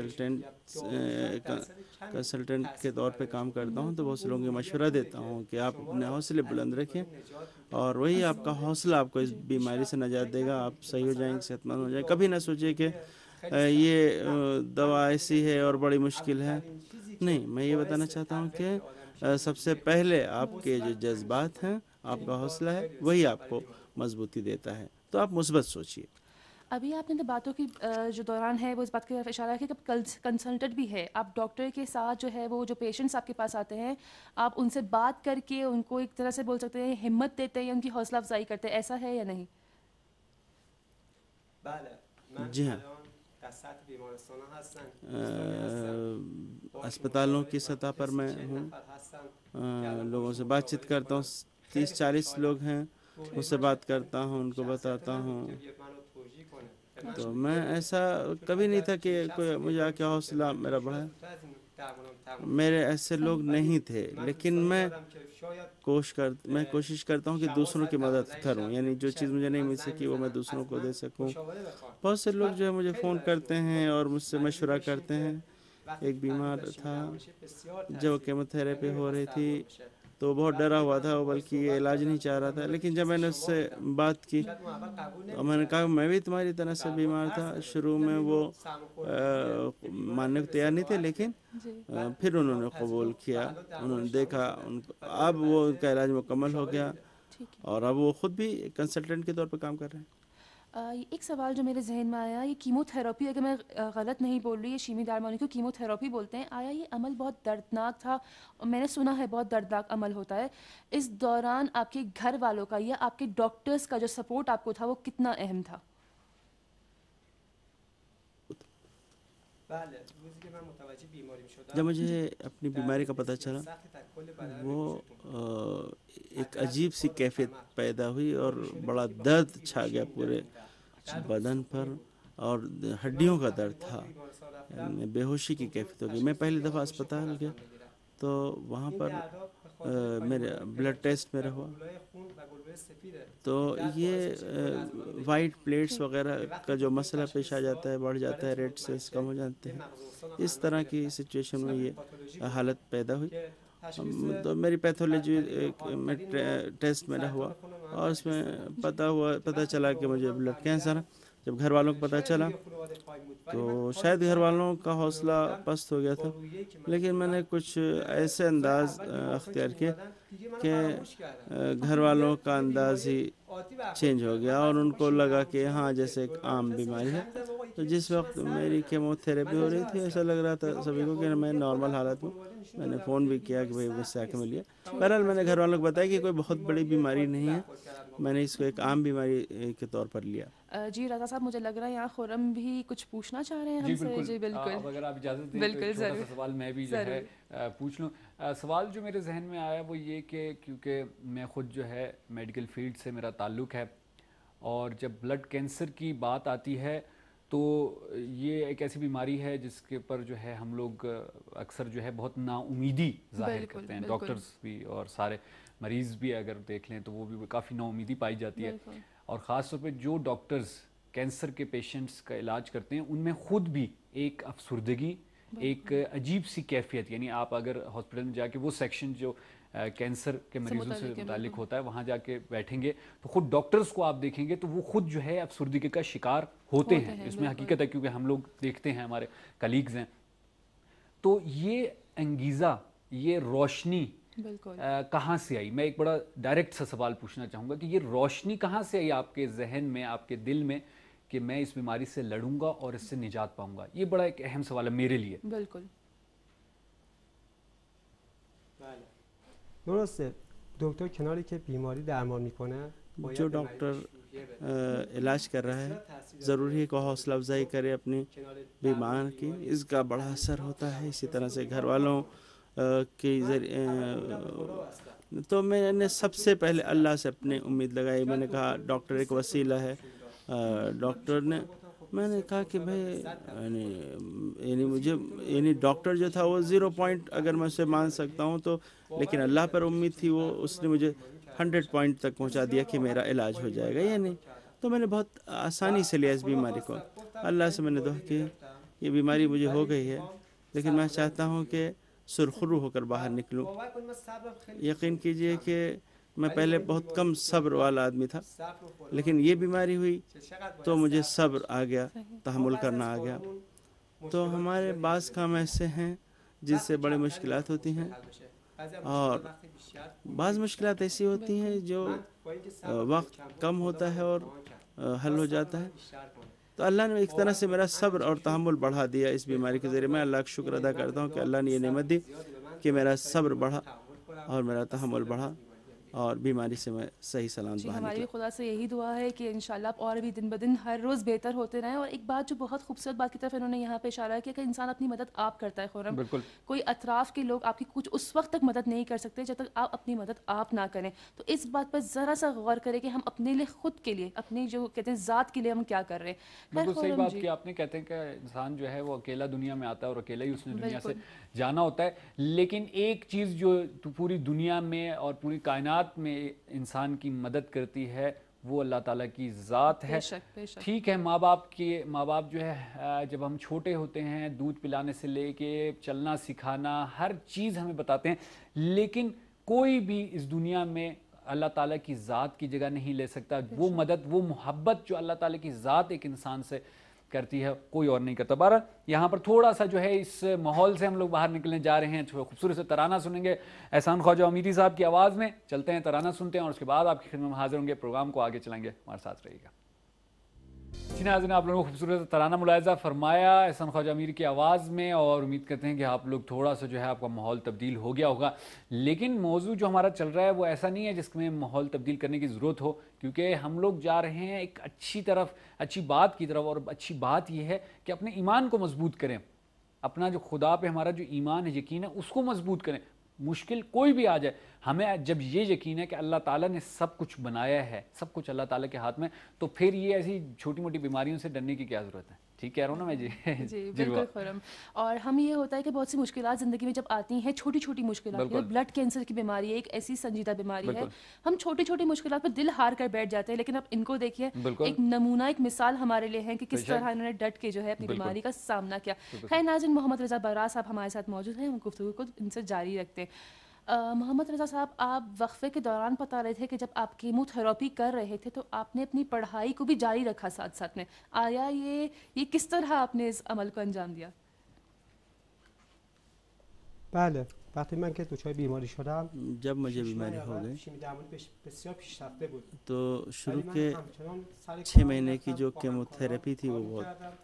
کنسلٹنٹ کے طور پہ کام کرتا ہوں، تو بہت سے لوگوں کو مشورہ دیتا ہوں کہ آپ اپنے حوصلے بلند رکھیں، اور وہی آپ کا حوصلہ آپ کو اس بیماری سے نجات دے گا، آپ صحیح ہو جائیں گے، صحت مند ہو جائیں گے۔ کبھی نہ سوچیں کہ یہ دوا ایسی ہے اور بڑی مشکل ہے، نہیں، میں یہ بتانا چاہتا ہوں کہ سب سے پہلے آپ کے جو جذبات ہیں، آپ کا حوصلہ ہے، وہی آپ کو مضبوطی دیتا ہے، تو آپ مثبت سوچیے۔ ابھی آپ نے باتوں کی جو دوران ہے وہ اس بات کی طرف اشارہ ہے کہ کنسلٹنٹ بھی ہے، آپ ڈاکٹر کے ساتھ جو ہے وہ جو پیشنٹس آپ کے پاس آتے ہیں، آپ ان سے بات کر کے ان کو ایک طرح سے بول سکتے ہیں ہمت دیتے ہیں یا ان کی حوصلہ افزائی کرتے ہیں، ایسا ہے یا نہیں؟ جی ہاں، اسپتالوں کی سطح پر میں ہوں، لوگوں سے بات چیت کرتا ہوں، 30-40 لوگ ہیں، ان سے بات کرتا ہوں، ان کو بتاتا ہوں، تو میں ایسا کبھی نہیں تھا کہ کوئی مجھے آ کے حوصلہ میرا بڑھا، میرے ایسے لوگ نہیں تھے، لیکن میں کوشش کرتا ہوں کہ دوسروں کی مدد کروں، یعنی جو چیز مجھے نہیں مل سکی وہ میں دوسروں کو دے سکوں۔ بہت سے لوگ جو ہے مجھے فون کرتے ہیں اور مجھ سے مشورہ کرتے ہیں۔ ایک بیمار تھا جو کیمو تھراپی ہو رہی تھی تو بہت ڈرا ہوا تھا، بلکہ یہ علاج نہیں چاہ رہا تھا، لیکن جب میں نے اس سے بات کی اور میں نے کہا میں بھی تمہاری طرح سے بیمار تھا، شروع میں وہ ماننے کو تیار نہیں تھے، لیکن پھر انہوں نے قبول کیا، انہوں نے دیکھا، اب وہ ان کا علاج مکمل ہو گیا اور اب وہ خود بھی کنسلٹنٹ کے طور پر کام کر رہے ہیں۔ ایک سوال جو میرے ذہن میں آیا، یہ کیمو تھراپی، اگر میں غلط نہیں بول رہی، یہ شیمی دارمانی کو کیمو تھراپی بولتے ہیں، آیا یہ عمل بہت دردناک تھا؟ میں نے سنا ہے بہت دردناک عمل ہوتا ہے، اس دوران آپ کے گھر والوں کا یا آپ کے ڈاکٹرز کا جو سپورٹ آپ کو تھا وہ کتنا اہم تھا؟ جب مجھے اپنی بیماری کا پتہ چلا وہ ایک عجیب سی کیفیت پیدا ہوئی اور بڑا درد چھا گیا پورے بدن پر اور ہڈیوں کا درد تھا، بے ہوشی کی کیفیت ہو گئی۔ میں پہلی دفعہ اسپتال گیا تو وہاں پر میرے بلڈ ٹیسٹ میرا ہوا تو یہ وائٹ پلیٹس وغیرہ کا جو مسئلہ پیش آ جاتا ہے، بڑھ جاتا ہے، ریڈ سیلز کم ہو جاتے ہیں، اس طرح کی سچویشن میں یہ حالت پیدا ہوئی۔ تو میری پیتھولوجی میں ٹیسٹ میرا ہوا اور اس میں پتہ چلا کہ مجھے بلڈ کینسر ہے۔ جب گھر والوں کو پتہ چلا تو شاید گھر والوں کا حوصلہ پست ہو گیا تھا، لیکن میں نے کچھ ایسے انداز اختیار کیے کہ گھر والوں کا انداز ہی چینج ہو گیا اور ان کو لگا کہ ہاں جیسے ایک عام بیماری ہے۔ تو جس وقت میری کیمو تھراپی ہو رہی تھی ایسا لگ رہا تھا سبھی کو کہ میں نارمل حالت میں، میں نے فون بھی کیا کہ بھائی مجھ سے آ کے ملیے۔ بہرحال میں نے گھر والوں کو بتایا کہ کوئی بہت بڑی بیماری نہیں ہے، میں نے اس کو ایک عام بیماری کے طور پر لیا۔ جی رضا صاحب، مجھے لگ رہا ہے یہاں خرم بھی کچھ پوچھنا چاہ رہے ہیں ہم سے۔ جی بالکل، اگر آپ اجازت دیں تو ایک چھوٹا سا سوال میں بھی جو ہے پوچھ لوں۔ سوال جو میرے ذہن میں آیا وہ یہ کہ کیونکہ میں خود جو ہے میڈیکل فیلڈ سے میرا تعلق ہے اور جب بلڈ کینسر کی بات آتی ہے تو یہ ایک ایسی بیماری ہے جس کے پر جو ہے ہم لوگ اکثر جو ہے بہت نا امیدی ظاہر کرتے ہیں، ڈاکٹرز بھی اور سارے مریض بھی اگر دیکھ لیں تو وہ بھی کافی نا امیدی پائی جاتی ہے، اور خاص طور پہ جو ڈاکٹرز کینسر کے پیشنٹس کا علاج کرتے ہیں ان میں خود بھی ایک افسردگی، ایک عجیب سی کیفیت، یعنی آپ اگر ہاسپٹل میں جا کے وہ سیکشن جو کینسر کے مریضوں سے متعلق ہوتا ہے وہاں جا کے بیٹھیں گے تو خود ڈاکٹرز کو آپ دیکھیں گے تو وہ خود جو ہے افسردگی کا شکار ہوتے ہیں، اس میں حقیقت ہے کیونکہ ہم لوگ دیکھتے ہیں، ہمارے کلیگز ہیں۔ تو یہ انگیزہ، یہ روشنی کہاں سے آئی؟ میں ایک بڑا ڈائریکٹ سا سوال پوچھنا چاہوں گا کہ یہ روشنی کہاں سے آئی آپ کے ذہن میں، آپ کے دل میں کہ میں اس بیماری سے لڑوں گا اور اس سے نجات پاؤں گا؟ یہ بڑا ایک اہم سوال ہے میرے لیے۔ بالکل درسته دکتر کناری که بیماری درمان میکنه جو ڈاکٹر علاج کر رہا ہے ضروری ہے کہ حوصلہ افزائی کرے اپنی بیمار کی، اس کا بڑا اثر ہوتا ہے۔ اسی طرح سے گھر والوں کے ذریعے تو میں نے سب سے پہلے اللہ سے اپنی امید لگائی۔ میں نے کہا ڈاکٹر ایک وسیلہ ہے، ڈاکٹر نے، میں نے کہا کہ بھائی یعنی مجھے یعنی ڈاکٹر جو تھا وہ 0 پوائنٹ اگر میں اسے مان سکتا ہوں تو، لیکن اللہ پر امید تھی، وہ اس نے مجھے 100 پوائنٹ تک پہنچا دیا کہ میرا علاج ہو جائے گا یا نہیں۔ تو میں نے بہت آسانی سے لیا اس بیماری کو۔ اللہ سے میں نے دعا کی یہ بیماری مجھے ہو گئی ہے لیکن میں چاہتا ہوں کہ سرخرو ہو کر باہر نکلوں۔ یقین کیجئے کہ میں پہلے بہت کم صبر والا آدمی تھا، لیکن یہ بیماری ہوئی تو مجھے صبر آ گیا، تحمل کرنا آ گیا۔ تو ہمارے بعض کام ایسے ہیں جن سے بڑی مشکلات ہوتی ہیں اور بعض مشکلات ایسی ہوتی ہیں جو وقت کم ہوتا ہے اور حل ہو جاتا ہے۔ تو اللہ نے ایک طرح سے میرا صبر اور تحمل بڑھا دیا اس بیماری کے ذریعے۔ میں اللہ کا شکر ادا کرتا ہوں کہ اللہ نے یہ نعمت دی کہ میرا صبر بڑھا اور میرا تحمل بڑھا اور بیماری سے میں صحیح سلامت باہر ہماری نکلا. بھی خدا سے یہی دعا ہے کہ انشاءاللہ آپ اور بھی دن بدن ہر روز بہتر ہوتے رہیں. اور ایک بات جو بہت خوبصورت بات کی طرف انہوں نے یہاں پہ اشارہ کیا کہ انسان اپنی مدد آپ کرتا ہے. خورم, کوئی اطراف کے لوگ آپ کی کچھ اس وقت تک مدد نہیں کر سکتے جب تک آپ اپنی مدد آپ نہ کریں. تو اس بات پر ذرا سا غور کریں کہ ہم اپنے لیے, خود کے لیے, اپنی جو کہتے ہیں ذات کے لیے ہم کیا کر رہے ہیں. بالکل صحیح بات کی آپ نے. کہتے ہیں کہ انسان جو ہے وہ اکیلا دنیا میں آتا ہے اور اکیلا ہی اس نے دنیا سے جانا ہوتا ہے. لیکن ایک چیز جو پوری دنیا میں اور پوری کائنات میں انسان کی مدد کرتی ہے وہ اللہ تعالیٰ کی ذات ہے. ٹھیک ہے, ماں باپ جو ہے جب ہم چھوٹے ہوتے ہیں دودھ پلانے سے لے کے چلنا سکھانا ہر چیز ہمیں بتاتے ہیں, لیکن کوئی بھی اس دنیا میں اللہ تعالیٰ کی ذات کی جگہ نہیں لے سکتا. وہ مدد, وہ محبت جو اللہ تعالیٰ کی ذات ایک انسان سے کرتی ہے کوئی اور نہیں کرتا. بہرحال یہاں پر تھوڑا سا جو ہے اس ماحول سے ہم لوگ باہر نکلنے جا رہے ہیں. خوبصورت سے ترانہ سنیں گے احسان خواجہ امیری صاحب کی آواز میں. چلتے ہیں ترانہ سنتے ہیں اور اس کے بعد آپ کی خدمت میں حاضر ہوں گے. پروگرام کو آگے چلائیں گے, ہمارے ساتھ رہیے گا. جی ناظرین, آپ لوگوں کو خوبصورت ترانہ ملاحظہ فرمایا احسان خواجہ امیری کی آواز میں, اور امید کرتے ہیں کہ آپ لوگ تھوڑا سا جو ہے آپ کا ماحول تبدیل ہو گیا ہوگا. لیکن موضوع جو ہمارا چل رہا ہے وہ ایسا نہیں ہے جس میں ماحول تبدیل کرنے کی ضرورت ہو, کیونکہ ہم لوگ جا رہے ہیں ایک اچھی بات کی طرف. اور اچھی بات یہ ہے کہ اپنے ایمان کو مضبوط کریں, اپنا جو خدا پہ ہمارا جو ایمان ہے, یقین ہے, اس کو مضبوط کریں. مشکل کوئی بھی آ جائے, ہمیں جب یہ یقین ہے کہ اللہ تعالیٰ نے سب کچھ بنایا ہے, سب کچھ اللہ تعالیٰ کے ہاتھ میں, تو پھر یہ ایسی چھوٹی موٹی بیماریوں سے ڈرنے کی کیا ضرورت ہے. ٹھیک کہہ رہا ہوں نا میں؟ جی بالکل خرم. اور ہم یہ ہوتا ہے کہ بہت سی مشکلات زندگی میں جب آتی ہیں, چھوٹی چھوٹی مشکلات, بلڈ کینسر کی بیماری ہے, ایک ایسی سنجیدہ بیماری ہے, ہم چھوٹی چھوٹی مشکلات پر دل ہار کر بیٹھ جاتے ہیں. لیکن اب ان کو دیکھیے, ایک نمونہ, ایک مثال ہمارے لیے ہے کہ کس طرح انہوں نے ڈٹ کے جو ہے اپنی بیماری کا سامنا کیا. خیر ناظرین, محمد رضا براز صاحب ہمارے ساتھ موجود ہیں, ہم گفتگو کو ان سے جاری رکھتے ہیں. محمد رضا صاحب, آپ وقفے کے دوران بتا رہے تھے کہ جب آپ کیمو تھراپی کر رہے تھے تو آپ نے اپنی پڑھائی کو بھی جاری رکھا ساتھ ساتھ میں. آیا یہ کس طرح آپ نے اس عمل کو انجام دیا؟ بله, وقتی من که دچار بیماری شدم, جب مجھے بیماری ہو گئی تو شروع کے 6 مہینے کی جو کیمو تھراپی تھی وہ بہت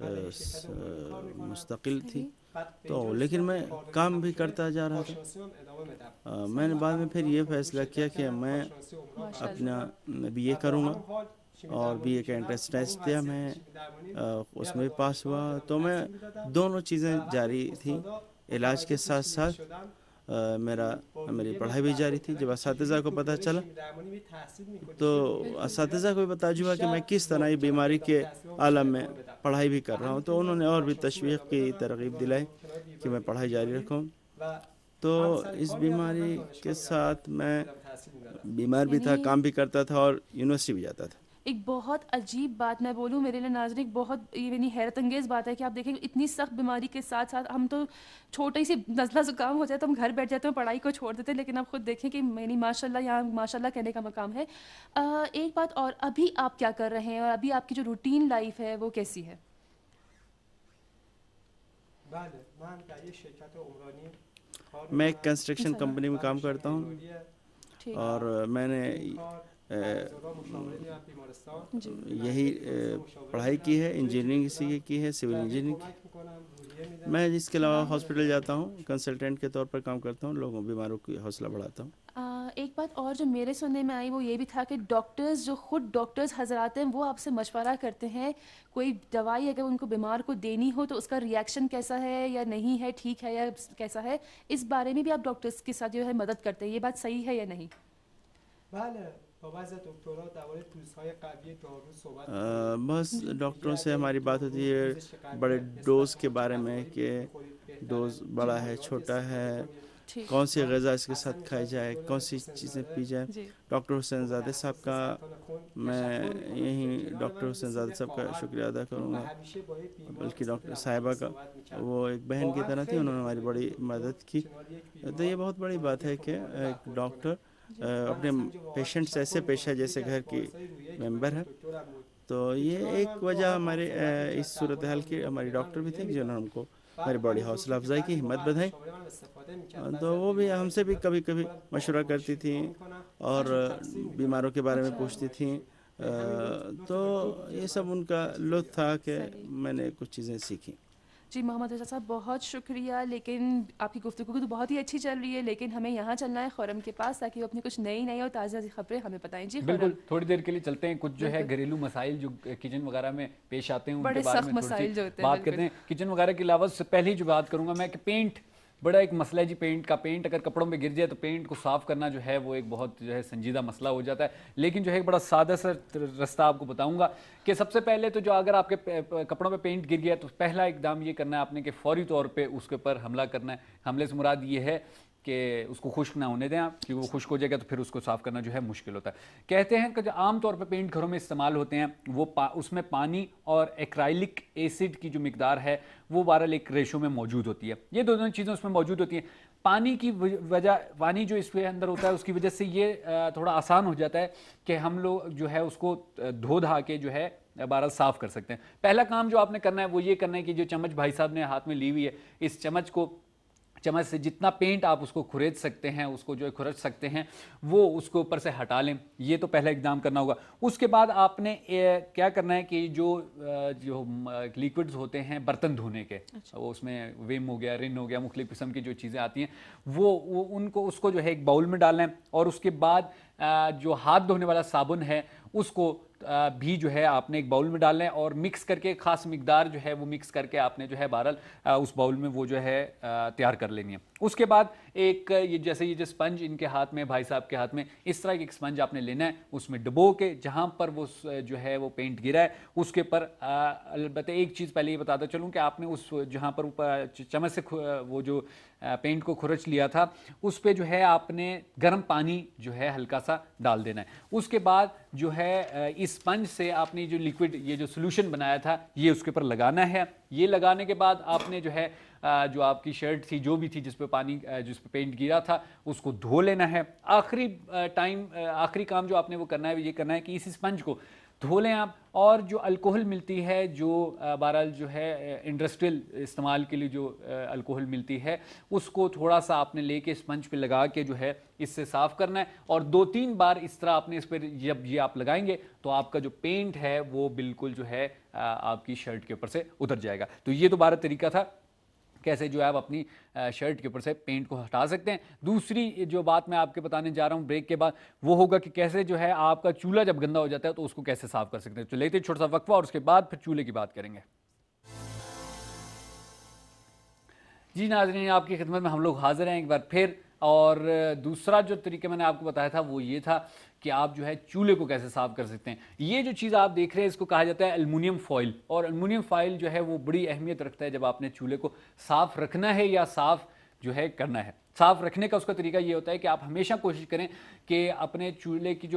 مستقل تھی, تو لیکن میں کام بھی کرتا جا رہا تھا. میں نے بعد میں پھر یہ فیصلہ کیا کہ میں اپنا بی اے کروں گا, اور بی اے کا انٹرنس ٹیسٹ دیا, میں اس میں پاس ہوا. تو میں دونوں چیزیں جاری تھیں, علاج کے ساتھ ساتھ میری پڑھائی بھی جاری تھی. جب اساتذہ کو پتہ چلا تو اساتذہ کو بھی پتہ چلا کہ میں کس طرح یہ بیماری کے عالم میں پڑھائی بھی کر رہا ہوں, تو انہوں نے اور بھی تشویق کی, ترغیب دلائی کہ میں پڑھائی جاری رکھوں. تو اس بیماری کے ساتھ میں بیمار بھی تھا, کام بھی کرتا تھا, اور یونیورسٹی بھی جاتا تھا. ایک بہت عجیب بات میں بولوں, میرے لیے ناظرین بہت یعنی حیرت انگیز بات ہے کہ آپ دیکھیں اتنی سخت بیماری کے ساتھ ساتھ ہم تو چھوٹی سی نزلہ زکام ہو جائے تو ہم گھر بیٹھ جاتے ہیں, پڑھائی کو چھوڑ دیتے ہیں. لیکن آپ خود دیکھیں کہ یعنی ماشاء اللہ, یہاں ماشاء اللہ کہنے کا مقام ہے. ایک بات اور, ابھی آپ کیا کر رہے ہیں اور ابھی آپ کی جو روٹین لائف ہے وہ کیسی ہے؟ میں ایک کنسٹرکشن کمپنی میں کام کرتا ہوں, اور میں نے یہی پڑھائی کی ہے, انجینئرنگ اسی کی ہے, سول انجینئرنگ کی. میں اس کے علاوہ ہاسپٹل جاتا ہوں, کنسلٹنٹ کے طور پر کام کرتا ہوں, لوگوں بیماروں کی حوصلہ بڑھاتا ہوں. ایک بات اور جو میرے سننے میں آئی وہ یہ بھی تھا کہ ڈاکٹرز, جو خود ڈاکٹرز حضرات ہیں, وہ آپ سے مشورہ کرتے ہیں کوئی دوائی اگر ان کو بیمار کو دینی ہو تو اس کا ریئیکشن کیسا ہے یا نہیں ہے, ٹھیک ہے یا کیسا ہے, اس بارے میں بھی آپ ڈاکٹرز کے ساتھ جو ہے مدد کرتے ہیں. یہ بات صحیح ہے یا نہیں؟ بس ڈاکٹروں سے ہماری بات ہوتی ہے بڑے ڈوز کے بارے میں, کہ ڈوز بڑا ہے, چھوٹا ہے, کون سی غذا اس کے ساتھ کھائی جائے, کون سی چیزیں پی جائیں. ڈاکٹر حسین زادہ صاحب کا میں یہیں ڈاکٹر حسین زادہ صاحب کا شکریہ ادا کروں گا, بلکہ ڈاکٹر صاحبہ کا, وہ ایک بہن کی طرح تھی, انہوں نے ہماری بڑی مدد کی. تو یہ بہت بڑی بات ہے کہ ایک ڈاکٹر اپنے پیشنٹ سے ایسے پیش ہے جیسے گھر کی ممبر ہے. تو یہ ایک وجہ ہمارے اس صورتحال کی ہماری ڈاکٹر بھی تھے جنہوں نے ہم کو ہماری بڑی حوصلہ افزائی کی, ہمت بدھائی. تو وہ بھی ہم سے بھی کبھی کبھی مشورہ کرتی تھیں اور بیماروں کے بارے میں پوچھتی تھیں. تو یہ سب ان کا لطف تھا کہ میں نے کچھ چیزیں سیکھیں. جی محمد رضا صاحب بہت شکریہ، لیکن آپ کی گفتگو تو بہت ہی اچھی چل رہی ہے، لیکن ہمیں یہاں چلنا ہے خورم کے پاس تاکہ وہ اپنی کچھ نئی اور تازہ خبریں ہمیں بتائیں. جی بالکل، تھوڑی دیر کے لیے چلتے ہیں. کچھ جو ہے گھریلو مسائل جو کچن وغیرہ میں پیش آتے ہیں ان کے بارے میں تھوڑی سی بات کرتے ہیں. کچن وغیرہ کے علاوہ سے پہلی جو بات کروں گا میں کہ پینٹ بڑا ایک مسئلہ ہے جی. پینٹ اگر کپڑوں میں گر جائے تو پینٹ کو صاف کرنا جو ہے وہ ایک بہت جو ہے سنجیدہ مسئلہ ہو جاتا ہے. لیکن جو ہے ایک بڑا سادہ سا رستہ آپ کو بتاؤں گا کہ سب سے پہلے تو جو اگر آپ کے کپڑوں پہ پینٹ گر گیا تو پہلا اقدام یہ کرنا ہے آپ نے کہ فوری طور پہ اس کے اوپر حملہ کرنا ہے. حملے سے مراد یہ ہے کہ اس کو خشک نہ ہونے دیں آپ، کیونکہ وہ خشک ہو جائے گا تو پھر اس کو صاف کرنا جو ہے مشکل ہوتا ہے. کہتے ہیں کہ جو عام طور پہ پینٹ گھروں میں استعمال ہوتے ہیں وہ اس میں پانی اور ایکرائلک ایسڈ کی جو مقدار ہے وہ 12:1 ریشو میں موجود ہوتی ہے. یہ دونوں چیزیں اس میں موجود ہوتی ہیں. پانی کی وجہ، پانی جو اس کے اندر ہوتا ہے اس کی وجہ سے یہ تھوڑا آسان ہو جاتا ہے کہ ہم لوگ جو ہے اس کو دھو دھا کے جو ہے بہرحال صاف کر سکتے ہیں. پہلا کام جو آپ نے کرنا ہے وہ یہ کرنا ہے کہ جو چمچ بھائی صاحب نے ہاتھ میں لی ہوئی ہے، اس چمچ سے جتنا پینٹ آپ اس کو کھرچ سکتے ہیں، اس کو جو کھرچ سکتے ہیں وہ اس کو اوپر سے ہٹا لیں. یہ تو پہلا اقدام کرنا ہوگا. اس کے بعد آپ نے کیا کرنا ہے کہ جو لیکوڈز ہوتے ہیں برتن دھونے کے، وہ اس میں ویم ہو گیا، رن ہو گیا، مختلف قسم کی جو چیزیں آتی ہیں وہ اس کو جو ہے ایک باؤل میں ڈالنا ہے. اور اس کے بعد جو ہاتھ دھونے والا صابن ہے اس کو بھی جو ہے آپ نے ایک باؤل میں ڈالنا ہے اور مکس کر کے خاص مقدار جو ہے وہ مکس کر کے آپ نے جو ہے بہرحال اس باؤل میں وہ جو ہے تیار کر لینی ہے. اس کے بعد ایک جیسے یہ جو اسپنج ان کے ہاتھ میں، بھائی صاحب کے ہاتھ میں، اس طرح ایک اسپنج آپ نے لینا ہے. اس میں ڈبو کے جہاں پر وہ جو ہے وہ پینٹ گرا ہے اس کے پر البتہ ایک چیز پہلے یہ بتاتا چلوں کہ آپ نے اس جہاں پر چمچ سے وہ جو پینٹ کو کھرچ لیا تھا اس پہ جو ہے آپ نے گرم پانی جو ہے ہلکا سا ڈال دینا ہے. اس کے بعد جو ہے اس اسپنج سے آپ نے جو لیکوڈ یہ جو سولوشن بنایا تھا یہ اس کے اوپر لگانا ہے. یہ لگانے کے بعد آپ نے جو ہے جو آپ کی شرٹ تھی جو بھی تھی جس پہ پینٹ گرا تھا اس کو دھو لینا ہے. آخری کام جو آپ نے وہ کرنا ہے یہ کرنا ہے کہ اس اسپنج کو دھو لیں آپ. اور جو الکوہل ملتی ہے جو بہرحال جو ہے انڈسٹریل استعمال کے لیے جو الکوہل ملتی ہے اس کو تھوڑا سا آپ نے لے کے اسپنج پہ لگا کے جو ہے اس سے صاف کرنا ہے. اور 2-3 بار اس طرح آپ نے اس پہ جب یہ آپ لگائیں گے تو آپ کا جو پینٹ ہے وہ بالکل جو ہے آپ کی شرٹ کے اوپر سے اتر جائے گا. تو یہ تو 12 طریقہ تھا کیسے جو ہے آپ اپنی شرٹ کے اوپر سے پینٹ کو ہٹا سکتے ہیں. دوسری جو بات میں آپ کے بتانے جا رہا ہوں بریک کے بعد وہ ہوگا کہ کیسے جو ہے آپ کا چولہا جب گندا ہو جاتا ہے تو اس کو کیسے صاف کر سکتے ہیں. تو لیتے چھوٹا سا وقفہ اور اس کے بعد پھر چولہے کی بات کریں گے. جی ناظرین، آپ کی خدمت میں ہم لوگ حاضر ہیں ایک بار پھر. اور دوسرا جو طریقہ میں نے آپ کو بتایا تھا وہ یہ تھا کہ آپ جو ہے چولہے کو کیسے صاف کر سکتے ہیں. یہ جو چیز آپ دیکھ رہے ہیں اس کو کہا جاتا ہے الومینیم فوائل. اور الومینیم فوائل جو ہے وہ بڑی اہمیت رکھتا ہے جب آپ نے چولہے کو صاف رکھنا ہے یا صاف جو ہے کرنا ہے. صاف رکھنے کا اس کا طریقہ یہ ہوتا ہے کہ آپ ہمیشہ کوشش کریں کہ اپنے چولہے کی جو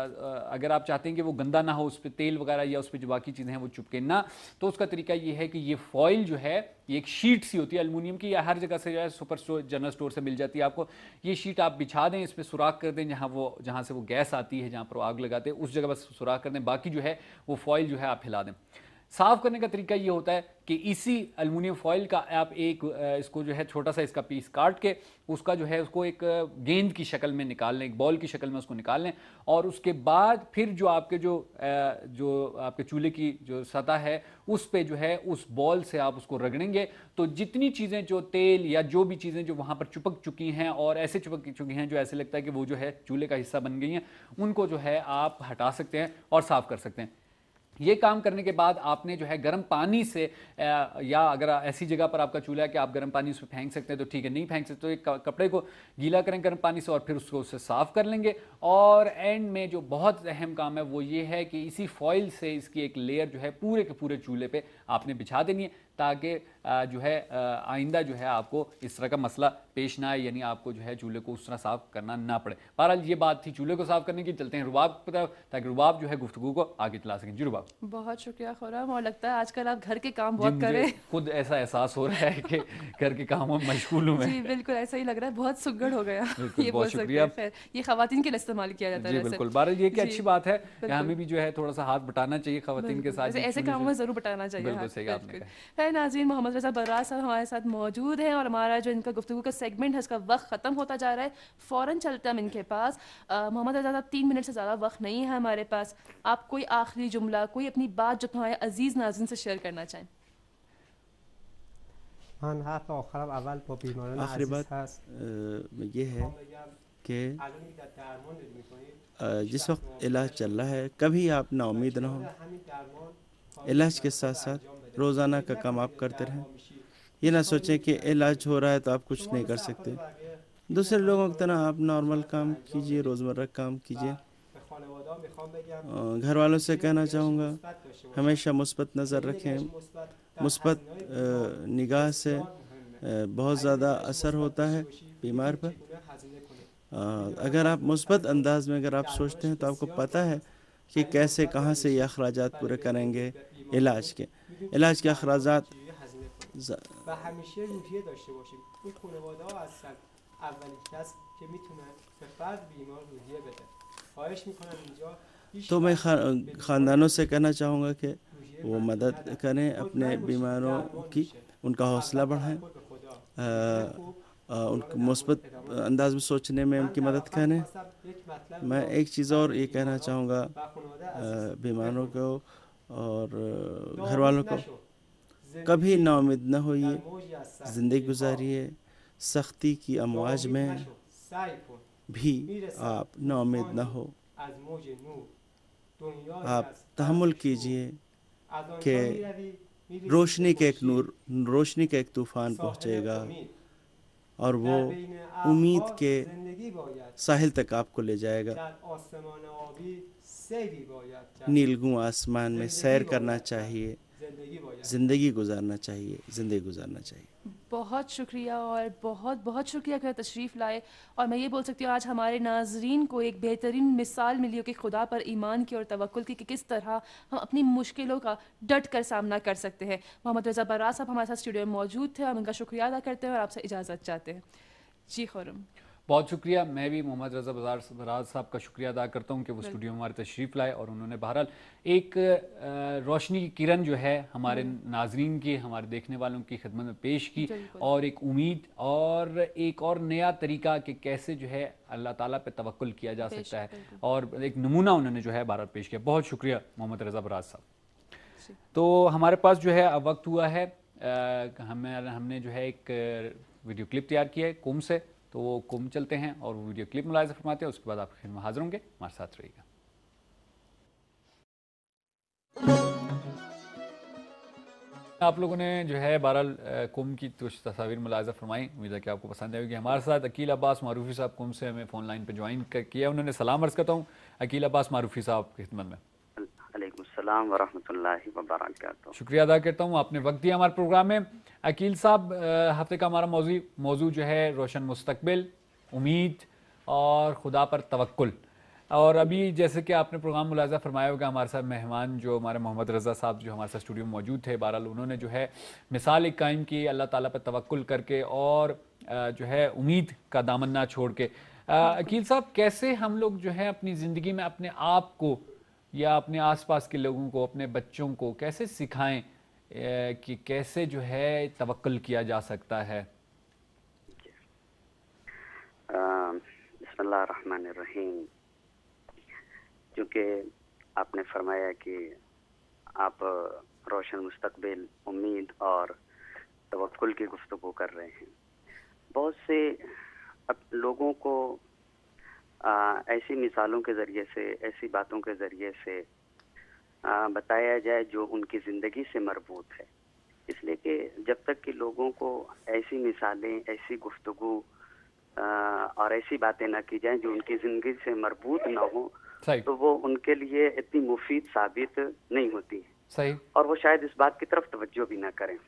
اگر آپ چاہتے ہیں کہ وہ گندا نہ ہو، اس پہ تیل وغیرہ یا اس پہ جو باقی چیزیں ہیں وہ چپکے نہ، تو اس کا طریقہ یہ ہے کہ یہ فوائل جو ہے یہ ایک شیٹ سی ہوتی ہے الومینیم کی، یا ہر جگہ سے جو ہے سپر اسٹور جنرل اسٹور سے مل جاتی ہے آپ کو. یہ شیٹ آپ بچھا دیں، اس پہ سوراخ کر دیں جہاں سے وہ گیس آتی ہے، جہاں پر وہ آگ لگاتے ہیں اس جگہ بس سوراخ کر دیں. باقی جو ہے وہ فوائل جو ہے آپ ہلا دیں. صاف کرنے کا طریقہ یہ ہوتا ہے کہ اسی الومینیم فوائل کا آپ ایک اس کو جو ہے چھوٹا سا اس کا پیس کاٹ کے اس کا جو ہے اس کو ایک گیند کی شکل میں نکال لیں، ایک بال کی شکل میں اس کو نکال لیں. اور اس کے بعد پھر جو آپ کے جو آپ کے چولہے کی جو سطح ہے اس پہ جو ہے اس بال سے آپ اس کو رگڑیں گے تو جتنی چیزیں جو تیل یا جو بھی چیزیں جو وہاں پر چپک چکی ہیں اور ایسے چپک چکی ہیں جو ایسے لگتا ہے کہ وہ جو ہے چولہے کا حصہ بن گئی ہیں، ان کو جو ہے آپ ہٹا سکتے ہیں اور صاف کر سکتے ہیں. یہ کام کرنے کے بعد آپ نے جو ہے گرم پانی سے یا اگر ایسی جگہ پر آپ کا چولہا ہے کہ آپ گرم پانی اس پہ پھینک سکتے ہیں تو ٹھیک ہے، نہیں پھینک سکتے تو ایک کپڑے کو گیلا کریں گرم پانی سے اور پھر اس کو اس سے صاف کر لیں گے. اور اینڈ میں جو بہت اہم کام ہے وہ یہ ہے کہ اسی فوائل سے اس کی ایک لیئر جو ہے پورے کے پورے چولہے پہ آپ نے بچھا دینی ہے تاکہ جو ہے آئندہ جو ہے آپ کو اس طرح کا مسئلہ پیش نہ آئے، یعنی آپ کو جو ہے چولہے کو اس طرح صاف کرنا نہ پڑے. بہرحال یہ بات تھی چولہے کو صاف کرنے کی. چلتے ہیں رباب کی طرف تاکہ رباب جو ہے گفتگو کو آگے چلا سکیں. جی رباب. بہت شکریہ خورم. اور لگتا ہے آج کل آپ گھر کے کام بہت کریں. خود ایسا احساس ہو رہا ہے کہ گھر کے کاموں میں مشغول ہوں میں. جی بالکل ایسا ہی لگ رہا ہے، بہت سگڑ ہو گیا. یہ بہت شکریہ. یہ خواتین کے لیے استعمال کیا جاتا ہے. جی بالکل. بہرحال یہ کہ اچھی بات ہے کہ ہمیں بھی جو ہے تھوڑا سا ہاتھ بٹانا چاہیے خواتین کے ساتھ، ایسے کاموں میں ضرور بٹانا چاہیے. بالکل صحیح آپ نے کہا. خیر ناظرین، محمد رضا براز صاحب ہمارے ساتھ موجود ہیں اور ہمارا جو ان کا گفتگو کا سیگمنٹ ہے اس کا وقت ختم ہوتا جا رہا ہے. فوراً چلتے ہم ان کے پاس. محمد رضا صاحب 3 منٹ سے زیادہ وقت نہیں ہے ہمارے پاس. آپ کوئی آخری جملہ، کوئی اپنی بات جو تمہارے عزیز ناظرین سے شیئر کرنا چاہیں؟ آخری بات یہ ہے کہ جس وقت علاج چل رہا ہے کبھی آپ نا امید نہ ہو. علاج کے ساتھ ساتھ روزانہ کا کام آپ کرتے رہیں. یہ نہ سوچیں کہ علاج ہو رہا ہے تو آپ کچھ نہیں کر سکتے. دوسرے لوگوں کی طرح آپ نارمل کام کیجئے, روزمرہ کام کیجئے. گھر والوں سے کہنا چاہوں گا ہمیشہ مثبت نظر رکھیں. مثبت نگاہ سے بہت زیادہ اثر ہوتا ہے بیمار پر. اگر آپ مثبت انداز میں اگر آپ سوچتے ہیں تو آپ کو پتہ ہے کہ کیسے کہاں سے یہ اخراجات پورے کریں گے. علاج کے اخراجات تو میں خاندانوں سے کہنا چاہوں گا کہ وہ مدد کریں اپنے بیماروں کی, ان کا حوصلہ بڑھائیں, ان کو مثبت انداز میں سوچنے میں ان کی مدد کریں. میں ایک چیز اور یہ کہنا چاہوں گا بیماروں کو اور گھر والوں کو, کبھی نا امید نہ ہوئیے, زندگی گزاریے. سختی کی امواج میں بھی آپ نا امید نہ ہو, آپ تحمل کیجئے کہ روشنی کا ایک طوفان پہنچے گا اور وہ امید کے ساحل تک آپ کو لے جائے گا. نیلگوں آسمان میں سیر کرنا چاہیے, زندگی گزارنا چاہیے. بہت شکریہ اور بہت بہت شکریہ کہ تشریف لائے. اور میں یہ بول سکتی ہوں آج ہمارے ناظرین کو ایک بہترین مثال ملی ہو کہ خدا پر ایمان کی اور توکل کی, کہ کس طرح ہم اپنی مشکلوں کا ڈٹ کر سامنا کر سکتے ہیں. محمد رضا براز صاحب ہمارے ساتھ اسٹوڈیو میں موجود تھے, ہم ان کا شکریہ ادا کرتے ہیں اور آپ سے اجازت چاہتے ہیں. جی خورم, بہت شکریہ. میں بھی محمد رضا براز صاحب کا شکریہ ادا کرتا ہوں کہ وہ اسٹوڈیو میں ہمارے تشریف لائے اور انہوں نے بہرحال ایک روشنی کی کرن جو ہے ہمارے ناظرین کی, ہمارے دیکھنے والوں کی خدمت میں پیش کی, اور ایک امید اور ایک اور نیا طریقہ کہ کیسے جو ہے اللہ تعالیٰ پہ توکل کیا جا سکتا ہے, اور ایک نمونہ انہوں نے جو ہے بہرحال پیش کیا. بہت شکریہ محمد رضا براز صاحب. تو ہمارے پاس جو ہے اب وقت ہوا ہے, ہم نے جو ہے ایک ویڈیو کلپ تیار کیا ہے قم سے, تو وہ قم چلتے ہیں اور وہ ویڈیو کلپ ملاحظہ فرماتے ہیں. اس کے بعد آپ خدمت میں حاضر ہوں گے, ہمارے ساتھ رہیے گا. آپ لوگوں نے جو ہے بہرحال قم کی کچھ تصاویر ملاحظہ فرمائی, امید ہے کہ آپ کو پسند آئے گی. ہمارے ساتھ عقیل عباس معروفی صاحب قم سے ہمیں فون لائن پہ جوائن کیا. انہوں نے سلام عرض کرتا ہوں. عقیل عباس معروفی صاحب کی خدمت میں. وعلیکم السلام ورحمۃ اللہ وبرکاتہ. شکریہ ادا کرتا ہوں, آپ نے وقت دیا ہمارے پروگرام میں. عقیل صاحب, ہفتے کا ہمارا موضوع جو ہے روشن مستقبل, امید اور خدا پر توکل. اور ابھی جیسے کہ آپ نے پروگرام ملاحظہ فرمایا ہوگا, ہمارے ساتھ مہمان جو ہمارے محمد رضا صاحب جو ہمارے ساتھ اسٹوڈیو میں موجود تھے, بہرحال انہوں نے جو ہے مثال ایک قائم کی اللہ تعالیٰ پر توکل کر کے اور جو ہے امید کا دامن نہ چھوڑ کے. عقیل صاحب, کیسے ہم لوگ جو ہے اپنی زندگی میں اپنے آپ کو یا اپنے آس پاس کے لوگوں کو, اپنے بچوں کو کیسے سکھائیں کہ کیسے جو ہے توکل کیا جا سکتا ہے؟ بسم اللہ الرحمن الرحیم. چونکہ آپ نے فرمایا کہ آپ روشن مستقبل, امید اور توکل کی گفتگو کر رہے ہیں, بہت سے لوگوں کو ایسی مثالوں کے ذریعے سے, ایسی باتوں کے ذریعے سے بتایا جائے جو ان کی زندگی سے مربوط ہے. اس لیے کہ جب تک کہ لوگوں کو ایسی مثالیں, ایسی گفتگو اور ایسی باتیں نہ کی جائیں جو ان کی زندگی سے مربوط نہ ہوں, تو وہ ان کے لیے اتنی مفید ثابت نہیں ہوتی ہے, اور وہ شاید اس بات کی طرف توجہ بھی نہ کریں.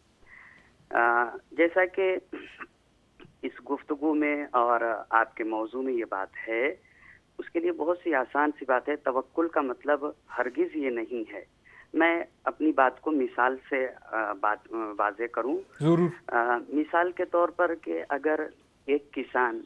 جیسا کہ اس گفتگو میں اور آپ کے موضوع میں یہ بات ہے, اس کے لیے بہت سی آسان سی بات ہے. توکل کا مطلب ہرگز یہ نہیں ہے. میں اپنی بات کو مثال سے واضح کروں. مثال کے طور پر کہ اگر ایک کسان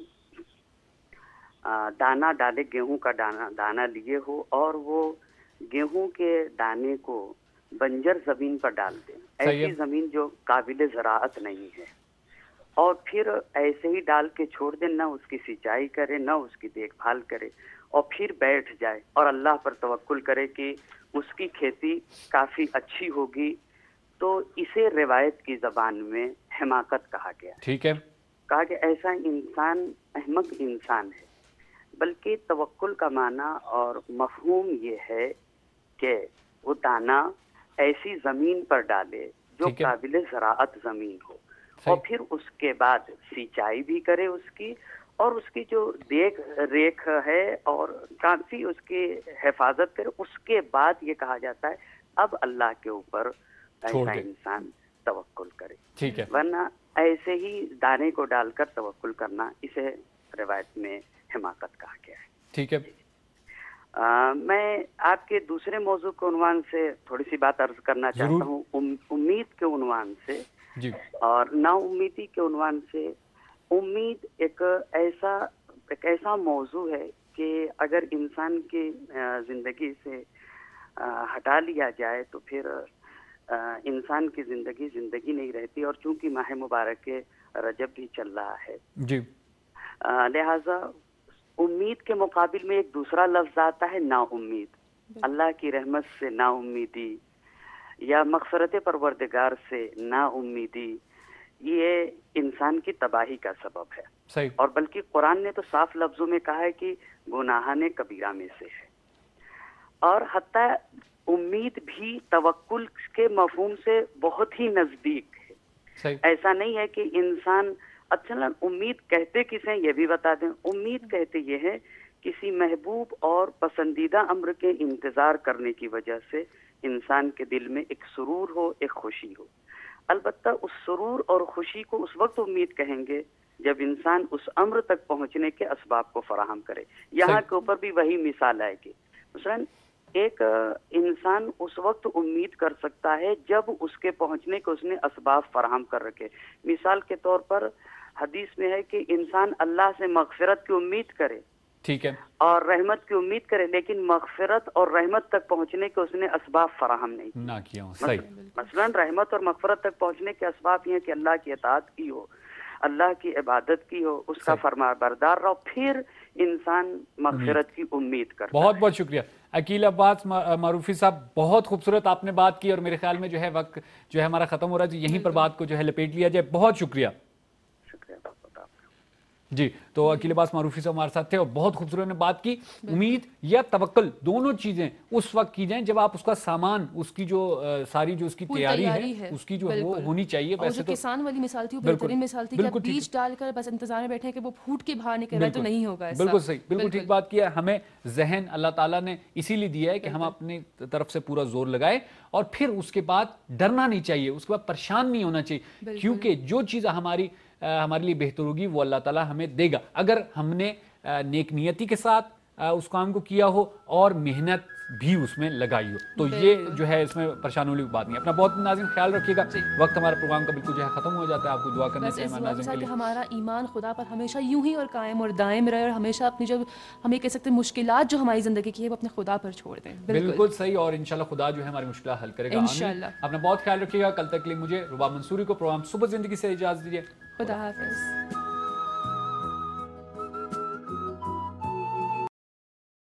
دانا ڈالے, گیہوں کا دانا لیے ہو, اور وہ گیہوں کے دانے کو بنجر زمین پر ڈال دے, ایسی زمین جو قابل زراعت نہیں ہے, اور پھر ایسے ہی ڈال کے چھوڑ دے, نہ اس کی سینچائی کرے, نہ اس کی دیکھ بھال کرے, اور پھر بیٹھ جائے اور اللہ پر توکل کرے کہ اس کی کھیتی کافی اچھی ہوگی, تو اسے روایت کی زبان میں حماقت کہا گیا. ٹھیک ہے. کہا کہ ایسا انسان احمق انسان ہے. بلکہ توکل کا معنی اور مفہوم یہ ہے کہ وہ دانہ ایسی زمین پر ڈالے جو قابل زراعت زمین ہو, اور پھر اس کے بعد سینچائی بھی کرے اس کی, اور اس کی جو دیکھ ریکھ ہے اور کافی اس کی حفاظت کرے. اس کے بعد یہ کہا جاتا ہے اب اللہ کے اوپر ایسا انسان توکل کرے. ٹھیک ہے. ورنہ ایسے ہی دانے کو ڈال کر توکل کرنا, اسے روایت میں حماقت کہا گیا ہے. ٹھیک ہے. میں آپ کے دوسرے موضوع کے عنوان سے تھوڑی سی بات عرض کرنا چاہتا ہوں, امید کے عنوان سے جی. اور نا امیدی کے عنوان سے. امید ایک ایسا موضوع ہے کہ اگر انسان کی زندگی سے ہٹا لیا جائے تو پھر انسان کی زندگی نہیں رہتی. اور چونکہ ماہ مبارک رجب بھی چل رہا ہے جی, لہذا امید کے مقابل میں ایک دوسرا لفظ آتا ہے نا امید. اللہ کی رحمت سے نا امیدی یا مغفرت پروردگار سے نا امیدی, یہ انسان کی تباہی کا سبب ہے. صحیح. اور بلکہ قرآن نے تو صاف لفظوں میں کہا ہے کہ گناہان کبیرہ میں سے ہے. اور حتیٰ امید بھی توکل کے مفہوم سے بہت ہی نزدیک ہے. صحیح. ایسا نہیں ہے کہ انسان, اچھا امید کہتے کسے یہ بھی بتا دیں. امید کہتے یہ ہے کسی محبوب اور پسندیدہ امر کے انتظار کرنے کی وجہ سے انسان کے دل میں ایک سرور ہو, ایک خوشی ہو. البتہ اس سرور اور خوشی کو اس وقت امید کہیں گے جب انسان اس امر تک پہنچنے کے اسباب کو فراہم کرے. یہاں کے اوپر بھی وہی مثال آئے گی. مثلاً ایک انسان اس وقت امید کر سکتا ہے جب اس کے پہنچنے کے اس نے اسباب فراہم کر رکھے. مثال کے طور پر حدیث میں ہے کہ انسان اللہ سے مغفرت کی امید کرے, ٹھیک ہے, اور رحمت کی امید کرے, لیکن مغفرت اور رحمت تک پہنچنے کے اس نے اسباب فراہم نہیں نہ کیا. صحیح. مثلاً رحمت اور مغفرت تک پہنچنے کے اسباب یہ ہیں کہ اللہ کی اطاعت کی ہو, اللہ کی عبادت کی ہو, اس کا فرما بردار رہو, پھر انسان مغفرت کی امید کرتا ہے. بہت بہت شکریہ عقیل عباس معروفی صاحب, بہت خوبصورت آپ نے بات کی, اور میرے خیال میں جو ہے وقت جو ہے ہمارا ختم ہو رہا ہے, یہیں پر بات کو جو ہے لپیٹ لیا جائے. بہت شکریہ. جی, تو عقیل عباس معروفی صاحب ہمارے ساتھ تھے اور بہت خوبصورت نے بات کی. امید یا توکل دونوں چیزیں اس وقت کی جائیں جب آپ اس کا سامان, اس کی جو ساری جو اس کی تیاری ہے اس کی جو وہ ہونی چاہیے. ویسے تو کسان والی مثال تھی, وہ بہترین مثال تھی کہ بیج ڈال کر بس انتظار میں بیٹھے کہ وہ پھوٹ کے باہر نکل رہا تو نہیں ہوگا ایسا. بالکل صحیح, بالکل ٹھیک بات کیا. ہمیں ذہن اللہ تعالیٰ نے اسی لیے دیا ہے کہ ہم اپنی طرف سے پورا زور لگائیں, اور پھر اس کے بعد ڈرنا نہیں چاہیے, اس کے بعد پریشان نہیں ہونا چاہیے, کیونکہ جو چیز ہمارے لیے بہتر ہوگی وہ اللہ تعالیٰ ہمیں دے گا, اگر ہم نے نیک نیتی کے ساتھ اس کام کو کیا ہو اور محنت بھی اس میں لگائی ہو. تو یہ جو ہے اس میں پریشان ہونے کی بات نہیں. اپنا بہت ناظرین خیال رکھیے گا. وقت ہمارا پروگرام کا بالکل جو ہے ختم ہو جاتا ہے. آپ کو دعا کرنا چاہیے کہ ہمارا ایمان خدا پر ہمیشہ یوں ہی اور قائم اور دائم رہے, اور ہمیشہ اپنی جو ہمیں کہہ سکتے ہیں مشکلات جو ہماری زندگی کی ہے وہ اپنے خدا پر چھوڑ دیں. بالکل صحیح, اور انشاءاللہ خدا جو ہے ہماری مشکلات حل کرے گا. انشاءاللہ. اپنا بہت خیال رکھیے گا. کل تک کے لیے مجھے رباب منصوری کو پروگرام صبح زندگی سے اجازت دیجیے. خدا حافظ.